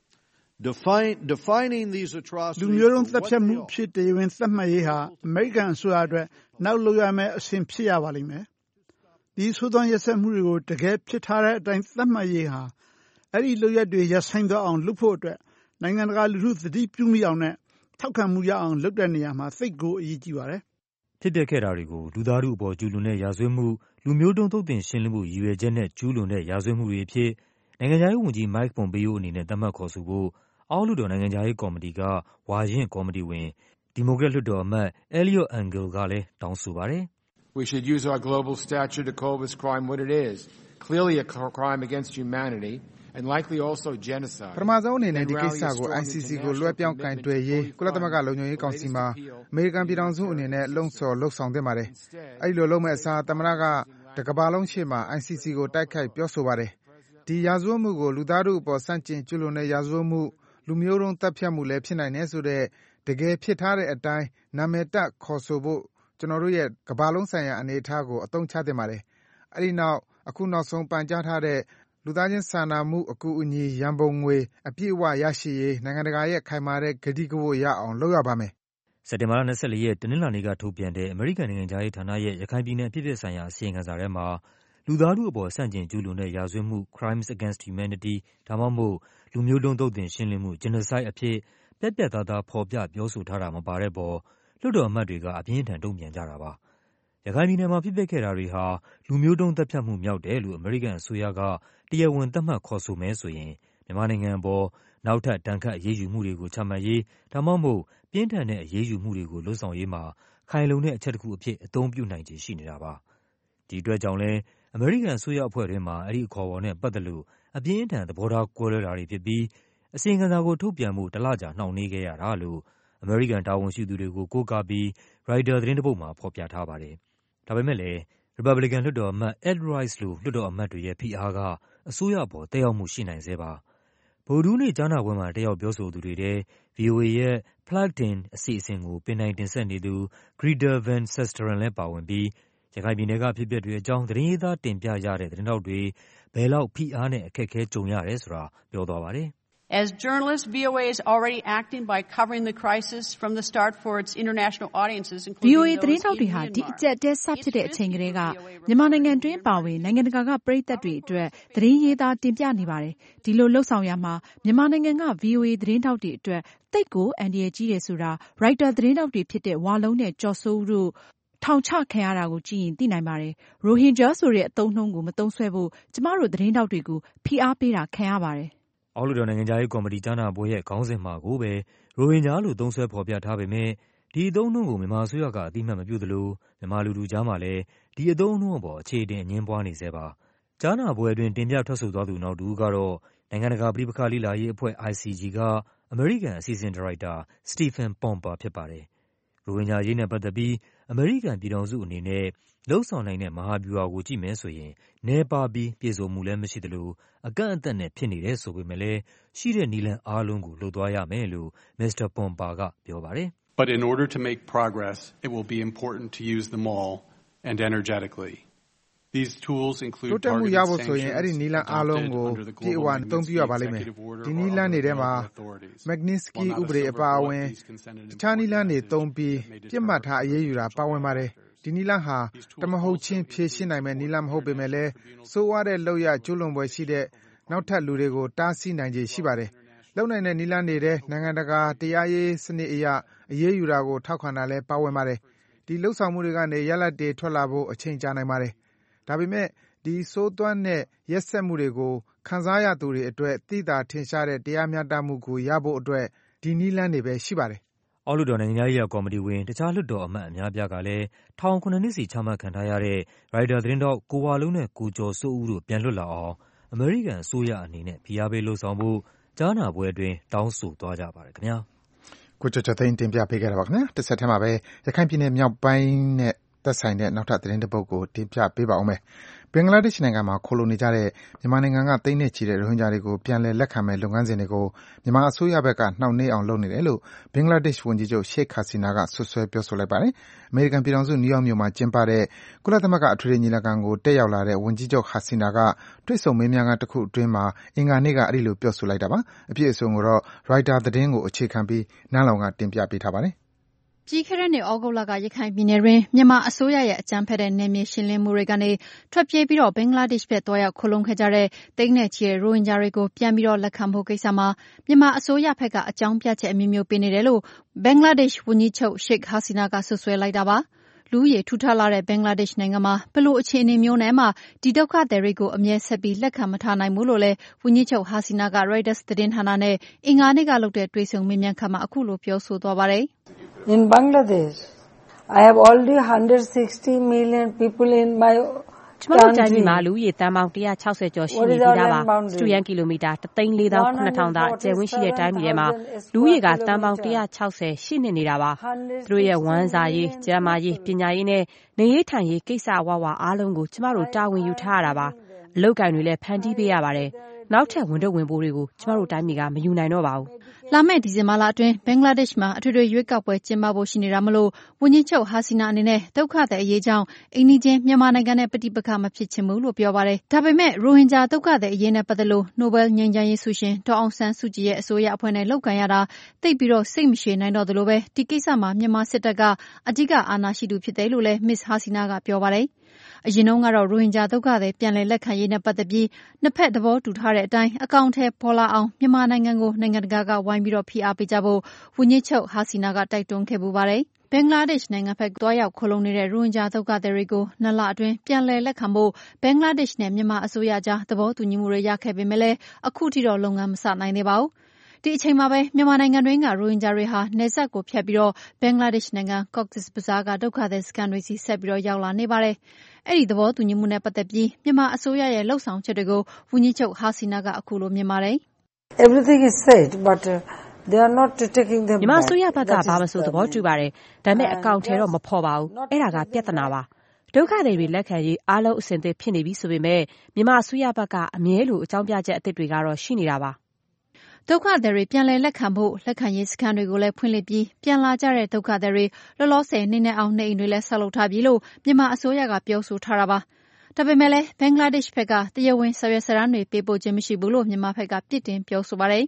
Define, defining these atrocities.
လူမျိုးတုံးသတ်ဖြတ်မှုဖြစ်တရားဝင်သတ်မှတ်ရေးဟာအမေရိကန်အစိုးရအတွက်နောက်လုပ်ရမယ့်အဆင့်ဖြစ်ရပါလိမ့်မယ်။ဒီဆိုးသွမ်းရက်စက်မှုတွေကိုတကယ်ဖြစ်ထားတဲ့အတိုင်းသတ်မှတ်ရေးဟာအဲ့ဒီလုပ်ရက်တွေရပ်ဆိုင်းသွားအောင်လုပ်ဖို့အတွက်နိုင်ငံတကာလူထုသတိပြုမိအောင်နဲ့ထောက်ခံမှုရအောင်လုပ်တဲ့နေရာမှာသိပ်ကိုအရေးကြီးပါတယ်
။ဖြစ်ပျက်ခဲ့တာတွေကိုလူသားထုအပေါ်ကျူးလွန်တဲ့ရာဇဝတ်မှုလူမျိုးတုံးသုတ်သင်ရှင်းလင်းမှုရည်ရွယ်ချက်နဲ့ကျူးလွန်တဲ့ရာဇဝတ်မှုတွေအဖြစ်နိုင်ငံခြားရေးဝန်ကြီး Mike Pompeo အနေနဲ့သတ်မှတ်ခေါ်ဆိုဖို့အောက်လွှတ်တော်နိုင်ငံခြားရေးကော်မတီကဝါရင့်ကော်မတီဝင်ဒီမိုကရက်လွှတ်တော်အမတ် Eliot Engel ကလည်းတောင်းဆိုပါတယ်
။ We should use our global stature to call this crime what it is. Clearly a crime against humanity.And likely also genocide.
ပထမဆုံးအနေနဲ့ဒီကိစ္စကို I C C ကိုလွှဲပြောင်းကင်တွယ်ရေးကုလသမဂ္ဂလုံခြုံရေးကောင်စီမှာအမေရိကန်ပြည်ထောင်စုအနေနဲ့လှုံ့ဆော်လှုပ်ဆောင်သင့်ပါတယ်။အဲဒီလိုလုပ်မဲ့အစားသမ္မတကတကမ္ဘာလုံးရှေ့မှာ I C C ကိုတိုက်ခိုက်ပြောဆိုပါတယ်။ဒီရာဇဝတ်မှုကိုလူသားထုအပေါ်ဆန့်ကျင်ကျူးလွန်တဲ့ရာဇဝတ်မှုလူမျိုးတုံးသတ်ဖြတ်မှုလည်းဖြစ်နိုင်တယ်ဆိုတဲ့တကယ်ဖြစ်ထားတဲ့အတိုင်းနာမည်တပ်ခေါ်ဆိုဖို့ကျွန်တော်တို့ရဲ့ကမ္ဘာလုံးဆိုင်ရာအနေအထားကိုအသုံးချသင့်ပါတယ်။အဲဒီနောက်အခုနောက်ဆုံးပန်ကြားထားတဲ့လူသားချင်းစာနာမှုအကူအညီရန်ပုံငွေအပြည့်အဝရရှိရေးနိုင်ငံတကာရဲ့ခိုင်မာတဲ့ကတိကဝတ်ရအောင်လုပ်ရပါမယ်
။စက်တင်ဘာလ၂၄ရက်တနင်္လာနေ့ကထုတ်ပြန်တဲ့အမေရိကန်နိုင်ငံခြားရေးဌာနရဲ့ရခိုင်ပြည်နယ်အဖြစ်အပျက်ဆိုင်ရာအစီရင်ခံစာထဲမှာလူသားထုအပေါ်ဆန့်ကျင်ကျူးလွန်တဲ့ရာဇဝတ်မှု Crimes against humanity ဒါမှမဟုတ်လူမျိုးတုံးသုတ်သင်ရှင်းလင်းမှု Genocide အဖြစ်ပြတ်ပြတ်သားသားဖော်ပြပြောဆိုထားတာမပါတဲ့ပေါ်လွှတ်တော်အမတ်တွေကအပြင်းထန်တုံ့ပြန်ကြတာပါ။ရခိုင်ပြည်နယ်မှာဖြစ်ပျက်ခဲ့တာတွေဟာလူမျိုးတုံးသတ်ဖြတ်မှုမြောက်တယ်လို့အမေရိကန်အစိုးရကတရားဝင်သတ်မှတ်ခေါ်ဆိုမယ်ဆိုရင်မြန်မာနိုင်ငံအပေါ်နောက်ထပ်ဒဏ်ခတ်အရေးယူမှုတွေကိုချမှတ်ရေးဒါမှမဟုတ်ပြင်းထန်တဲ့အရေးယူမှုတွေကိုလုပ်ဆောင်ရေးမှာခိုင်လုံတဲ့အချက်တစ်ခုအဖြစ်အသုံးပြုနိုင်ခြေရှိနေတာပါ။ဒီအတွက်ကြောင့်လဲအမေရိကန်အစိုးရအဖွဲ့တွင်းမှာအဲ့ဒီအခေါ်အဝေါ်နဲ့ပတ်သက်လို့အပြင်းအထန်သဘောထားကွဲလွဲတာတွေဖြစ်ပြီးအစီရင်ခံစာကိုထုတ်ပြန်ဖို့တလကြာနှောင့်နှေးခဲ့ရတာလို့အမေရိကန်တာဝန်ရှိသူတွေကိုကိုးကားပြီး Reuters သတင်းတစ်ပုဒ်မှာဖော်ပြထားပါတယ်။ဒါပေမဲ့လည်းရီပတ်ဘလီကန်လွှတ်တော်အမတ် Ed Royce လိုလွှတ်တော်အမတ်တွေရဲ့ဖိအားကအစိုးရအပေါ်သက်ရောက်မှုရှိနိုင်ဆဲပါ။ဗုဒ္ဓဟူးနေ့ကြားနာပွဲမှာတက်ရောက်ပြောဆိုသူတွေထဲ ဗွီအိုအေရဲ့ Plugged In အစီအစဉ်ကိုပင်တိုင်တင်ဆက်နေသူ Greta Van Susteren လည်းပါဝင်ပြီးရခိုင်ပြည်နယ်ကဖြစ်ပျက်တွေအကြောင်းသတင်းရေးသားတင်ပြရတဲ့သတင်းထောက်တွေဘယ်လောက်ဖိအားနဲ့အခက်အခဲကြုံရတယ်ဆိုတာပြောသွားပါတယ်။
As journalists, V O A is already acting by covering the crisis from the start for its international audiences, including
V O A
those
သတင်းထောက်တွေ
in
ဟာဒီ
Myanmar.
အကျက်တဲစဖြစ်တဲ့အချိန်ကလေးကမြန်မာနိုင်ငံတွင်းပါဝင်နိုင်ငံတကာကပြည်သက်တွေအတွက်သတင်းရေးသားတင်ပြနေပါတယ်။ဒီလိုလှုပ်ဆောင်ရမှာမြန်မာနိုင်ငံက V O A သတင်းထောက်တွေအတွက်တိတ်ကိုအန်ဒီရဲ့ကြီးတယ်ဆိုတာ Writer သတင်းထောက်တွေဖြစ်တဲ့ဝါလုံးနဲ့ကျော်စိုးဦးတို့ထောင်ချခံရတာကိုကြည့်ရင်သိနိုင်ပါတယ်။ ရိုဟင်ဂျာဆိုတဲ့အသုံးနှုန်းကိုမသုံးဆွဲဖို့ကျမတို့သတင်းထောက်တွေကိုဖိအားပေးတာခံရပါတယ်။
အောက်လွှတ်တော်နိုင်ငံသားရေးကော်မတီကြားနာပွဲရဲ့ခေါင်းစဉ်မှာကိုပဲရိုဟင်ဂျာလို့သုံးစွဲဖော်ပြထားပေမဲ့ဒီအသုံးအနှုန်းကိုမြန်မာအစိုးရကအသိအမှတ်မပြုသလိုမြန်မာလူထုကြားမှာလည်းဒီအသုံးအနှုန်းအပေါ်အခြေအတင်အငြင်းပွားနေဆဲပါ။ကြားနာပွဲအတွင်းတင်ပြထွက်ဆိုသွားသူနောက်တစ်ဦးကတော့နိုင်ငံတကာပဋိပက္ခလေ့လာရေးအဖွဲ့ I C G ကအမေရိကန်အစီအစဉ်ဒါရိုက်တာ Stephen Pomper ဖြစ်ပါတယ်။ရိုဟင်ဂျာအရေးနဲ့ပတ်သက်ပြီးအမေရိကန်ပြည်ထောင်စုအနေနဲ့လုပ်ဆောင်နိုင်တဲ့မဟာဗျူဟာကိုကြည့်မယ်ဆိုရင်နည်းပါးပြီးပြည့်စုံမှုလည်းမရှိသလိုအကန့်အသတ်နဲ့ဖြစ်နေတယ်ဆိုပေမဲ့လည်းရှိတဲ့နည်းလမ်းအားလုံးကိုလုပ်သွားရမယ်လို့ မစ္စတာ Pomper ကပြောပါတယ်။
But in order to make progress, it will be important to use them all and energetically. These tools include
တိုးတက်မှုရဖို့ဆိုရင်အဲ့ဒီနည်းလမ်းအားလုံးကိုပြည်အဝအသုံးပြရပါလိမ့်မယ်။ဒီနည်းလမ်းတွေထဲမှာ Magnitsky ဥပဒေအပါအဝင်တခြားနည်းလမ်းတွေသုံးပြီးပြစ်မှတ်ထားအရေးယူတာပါဝင်ပါတယ်။ဒီနည်းလမ်းဟာတမဟုတ်ချင်းဖြေရှင်းနိုင်မဲ့နည်းလမ်းမဟုတ်ပေမဲ့လည်းစိုးဝါးတဲ့လောက်ရကျူးလွန်ပွဲရှိတဲ့နောက်ထပ်လူတွေကိုတားဆီးနိုင်ခြေရှိပါတယ်။လုံနိုင်တဲ့နည်းလမ်းတွေထဲနိုင်ငံတကာတရားရေးစနစ်အရအရေးယူတာကိုထောက်ခံတာလည်းပါဝင်ပါတယ်။ဒီလှုပ်ဆောင်မှုတွေကနေရလဒ်တွေထွက်လာဖို့အချိန်ကြာနိုင်ပါတယ်။ဒါပေမဲ့ဒီစိုးသွမ်းတဲ့ရက်စက်မှုတွေကိုခံစားရသူတွေအတွက်သိသာထင်ရှားတဲ့တရားမျှတမှုကိုရဖို့အတွက်ဒီနည်းလမ်းတွေပဲရှိပါတယ်
။အောက်လွှတ်တော်နိုင်ငံရေးရာကော်မတီဝင်တခြားလွှတ်တော်အမတ်အများပြားကလည်းထောင်ခုနှစ်နှစ်စီချမှတ်ခံထားရတဲ့ရိုက်တာသတင်းတောက်ကိုဝါလုံးနဲ့ကိုကျော်စိုးဦးတို့ပြန်လွတ်လာအောင်အမေရိကန်အစိုးရအနေနဲ့ဖိအားပေးလှုံ့ဆော်ဖို့ကြားနာပွဲအတွင်းတောင်းဆိုသွားကြပါတယ်ခင်ဗျာ
။ကိုကျော်ကျော်သိန်းတင်ပြပေးခဲ့တာပါခင်ဗျာ။တစ်ဆက်တည်းမှာပဲရခိုင်ပြည်နယ်မြောက်ပိုင်းနဲ့သက်ဆိုင်တဲ့နောက်ထပ်သတင်းတစ်ပုဒ်ကိုတင်ပြပေးပါဦးမယ်။ဘင်္ဂလားဒေ့ရှ်နိုင်ငံမှာခိုလှုံနေကြတဲ့မြန်မာနိုင်ငံကသိန်းနဲ့ချီတဲ့ရိုဟင်ဂျာတွေကိုပြန်လည်လက်ခံမဲ့လုပ်ငန်းစဉ်တွေကိုမြန်မာအစိုးရဘက်ကနှောင့်နှေးအောင်လုပ်နေတယ်လို့ဘင်္ဂလားဒေ့ရှ်ဝန်ကြီးချုပ် Sheikh Hasina ကဆွဆွဲပြောဆိုလိုက်ပါတယ်။အမေရိကန်ပြည်ထောင်စုနယူးယောက်မြို့မှာကျင်းပတဲ့ကုလသမဂ္ဂအထွေထွေညီလာခံကိုတက်ရောက်လာတဲ့ဝန်ကြီးချုပ် Hasina ကတွေ့ဆုံမေးမြန်းခန်းတစ်ခုအတွင်းမှာအင်္ဂါနေ့ကအဲဒီလိုပြောဆိုလိုက်တာပါ။အပြည့်အစုံကိုတော့ Reuters သတင်းကိုအခြေခံပြီးနန်းလောင်ကတင်ပြပေးထားပါတယ်။
ပြီးခဲ့တဲ့နှစ်ဩဂုတ်လကရခိုင်ပြည်နယ်တွင်မြန်မာအစိုးရရဲ့အကြမ်းဖက်တဲ့နယ်မြေရှင်းလင်းမှုတွေကနေထွက်ပြေးပြီးတော့ဘင်္ဂလားဒေ့ရှ်ဘက်သွားရောက်ခိုလှုံခဲ့ကြတဲ့သိန်းနဲ့ချီတဲ့ရိုဟင်ဂျာတွေကိုပြန်ပြီးတော့လက်ခံဖို့ကိစ္စမှာမြန်မာအစိုးရဘက်ကအကြောင်းပြချက်အမျိုးမျိုးပေးနေတယ်လို့ဘင်္ဂလားဒေ့ရှ်ဝန်ကြီးချုပ် Sheikh Hasina ကဆွဆွဲလိုက်တာပါ။လူရေထူထပ်လာတဲ့ဘင်္ဂလားဒေ့ရှ်နိုင်ငံမှာဘလို့အခြေအနေမျိုးနဲ့မှဒီဒုက္ခသည်တွေကိုအမြဲဆက်ပြီးလက်ခံမထားနိုင်ဘူးလို့လည်းဝန်ကြီးချုပ် Hasina က Reuters သတင်းဌာနနဲ့အင်္ဂါနေ့ကလုပ်တဲ့တွေ့ဆုံမေးမြန်းခန်းမှာအခုလိုပြောဆိုသွားပါတယ်။
In Bangladesh, I have already one hundred sixty million people in my
ကျမတို့တိုင်းပြည်မှာလူဦးရေတန်ပေါင်းone hundred sixtyကျော်ရှိနေပြီးသားပါ။စတုရန်းကီလိုမီတာoneသိန်းလေးသောင်းခုနှစ်ထောင်သာကျယ်ဝန်းရှိတဲ့တိုင်းပြည်ထဲမှာလူဦးရေကတန်ပေါင်းone hundred sixtyရှိနေနေတာပါ။သူတို့ရဲ့ဝမ်းစာရေး၊ကျန်းမာရေး၊ပညာရေးနဲ့နေရေးထိုင်ရေးကိစ္စဝဝအားလုံးကိုကျမတို့တာဝန်ယူထားရတာပါ။အလုပ်ကိုင်တွေလည်းဖန်တီးပေးရပါတယ်။နောက်ထပ်ဝန်ထုတ်ဝန်ပိုးတွေကိုကျမတို့တိုင်းပြည်ကမယူနိုင်တော့ပါဘူး
။လာမယ့်ဒီဇင်ဘာလအတွင်းဘင်္ဂလားဒေ့ရှ်မှာအထွေထွေရွေးကောက်ပွဲကျင်းပဖို့ရှိနေတာမလို့ဝန်ကြီးချုပ် Hasina အနေနဲ့ဒုက္ခသည်အရေးကြောင့်အိမ်နီးချင်းမြန်မာနိုင်ငံနဲ့ပဋိပက္ခမဖြစ်ချင်ဘူးလို့ပြောပါတယ်။ဒါပေမဲ့ရိုဟင်ဂျာဒုက္ခသည်အရေးနဲ့ပတ်သက်လို့နိုဘယ်ငြိမ်းချမ်းရေးဆုရှင်ဒေါ်အောင်ဆန်းစုကြည်ရဲ့အစိုးရအဖွဲ့နဲ့လုပ်ကိုင်ရတာသိပ်ပြီးတော့စိတ်မရှည်နိုင်တော့သလိုပဲဒီကိစ္စမှာမြန်မာစစ်တပ်ကအဓိကအာဏာရှိသူဖြစ်တယ်လို့လည်း Miss Hasina ကပြောပါတယ်။အရင်တုန်းကတော့ရိုဟင်ဂျာဒုက္ခသည်ပြန်လည်လက်ခံရေးနဲ့ပတ်သက်ပြီးနှစ်ဖက်သဘောတူထားတဲ့အတိုင်းအကောင့်ထဲပေါ်လာအောင်မြန်မာနိုင်ငံကိုနိုင်ငံတကာကဝိုင်းပြီးတော့ဖိအားပေးကြဖို့ဝန်ကြီးချုပ် Hasina ကတိုက်တွန်းခဲ့ပူပါတယ်။ဘင်္ဂလားဒေ့ရှ်နိုင်ငံဘက်သွားရောက်ခိုလှုံနေတဲ့ရိုဟင်ဂျာဒုက္ခသည်တွေကိုနှစ်လအတွင်းပြန်လည်လက်ခံဖို့ဘင်္ဂလားဒေ့ရှ်နဲ့မြန်မာအစိုးရကြားသဘောတူညီမှုတွေရခဲ့ပေမဲ့လည်းအခုထိတော့လုပ်ငန်းမစနိုင်သေးပါဘူး။ဒီအချိန်မှာပဲမြန်မာနိုင်ငံတွင်းကရိုဟင်ဂျာတွေဟာနယ်စပ်ကိုဖြတ်ပြီးတော့ဘင်္ဂလားဒေ့ရှ်နိုင်ငံ Cox's Bazar ကဒုက္ခသည်စခန်းတွေစီဆက်ပြီးတော့ရောက်လာနေပါတယ်။အဲ့ဒီသဘောတူညီမှုနဲ့ပတ်သက်ပြီးမြန်မာအစိုးရရဲ့လှုပ်ဆောင်ချက်တွေကိုဝန်ကြီးချုပ် Hasina ကအခုလိုမြင်ပါတယ်
။ Everything is said but uh, they are not taking them back.
မြန်မာအစိုးရဘက်ကဘာမဆိုသဘောတူပါတယ်။ဒါပေမဲ့အကောင့်ထဲတော့မဖော်ပါဘူး။အဲ့ဒါကပြဿနာပါ။ဒုက္ခသည်တွေလက်ခံရေးအားလုံးအဆင်သင့်ဖြစ်နေပြီဆိုပေမဲ့မြန်မာအစိုးရဘက်ကအမြဲလိုအကြောင်းပြချက်အသစ်တွေကတော့ရှိနေတာပါ။
ဒုက္ခသည်တွေပြန်လည်လက်ခံဖို့လက်ခံရေးစခန်းတွေကိုလည်းဖွင့်လှစ်ပြီးပြန်လာကြတဲ့ဒုက္ခသည်တွေလောလောဆယ်နေနေအောင်နေအိမ်တွေလည်းဆောက်လုပ်ထားပြီလို့မြန်မာအစိုးရကပြောဆိုထားတာပါ။ဒါပေမဲ့လည်းဘင်္ဂလားဒေ့ရှ်ဘက်ကတရားဝင်စာရွက်စာတမ်းတွေပေးပို့ခြင်းမရှိဘူးလို့မြန်မာဘက်ကပြစ်တင်ပြောဆိုပါတယ်။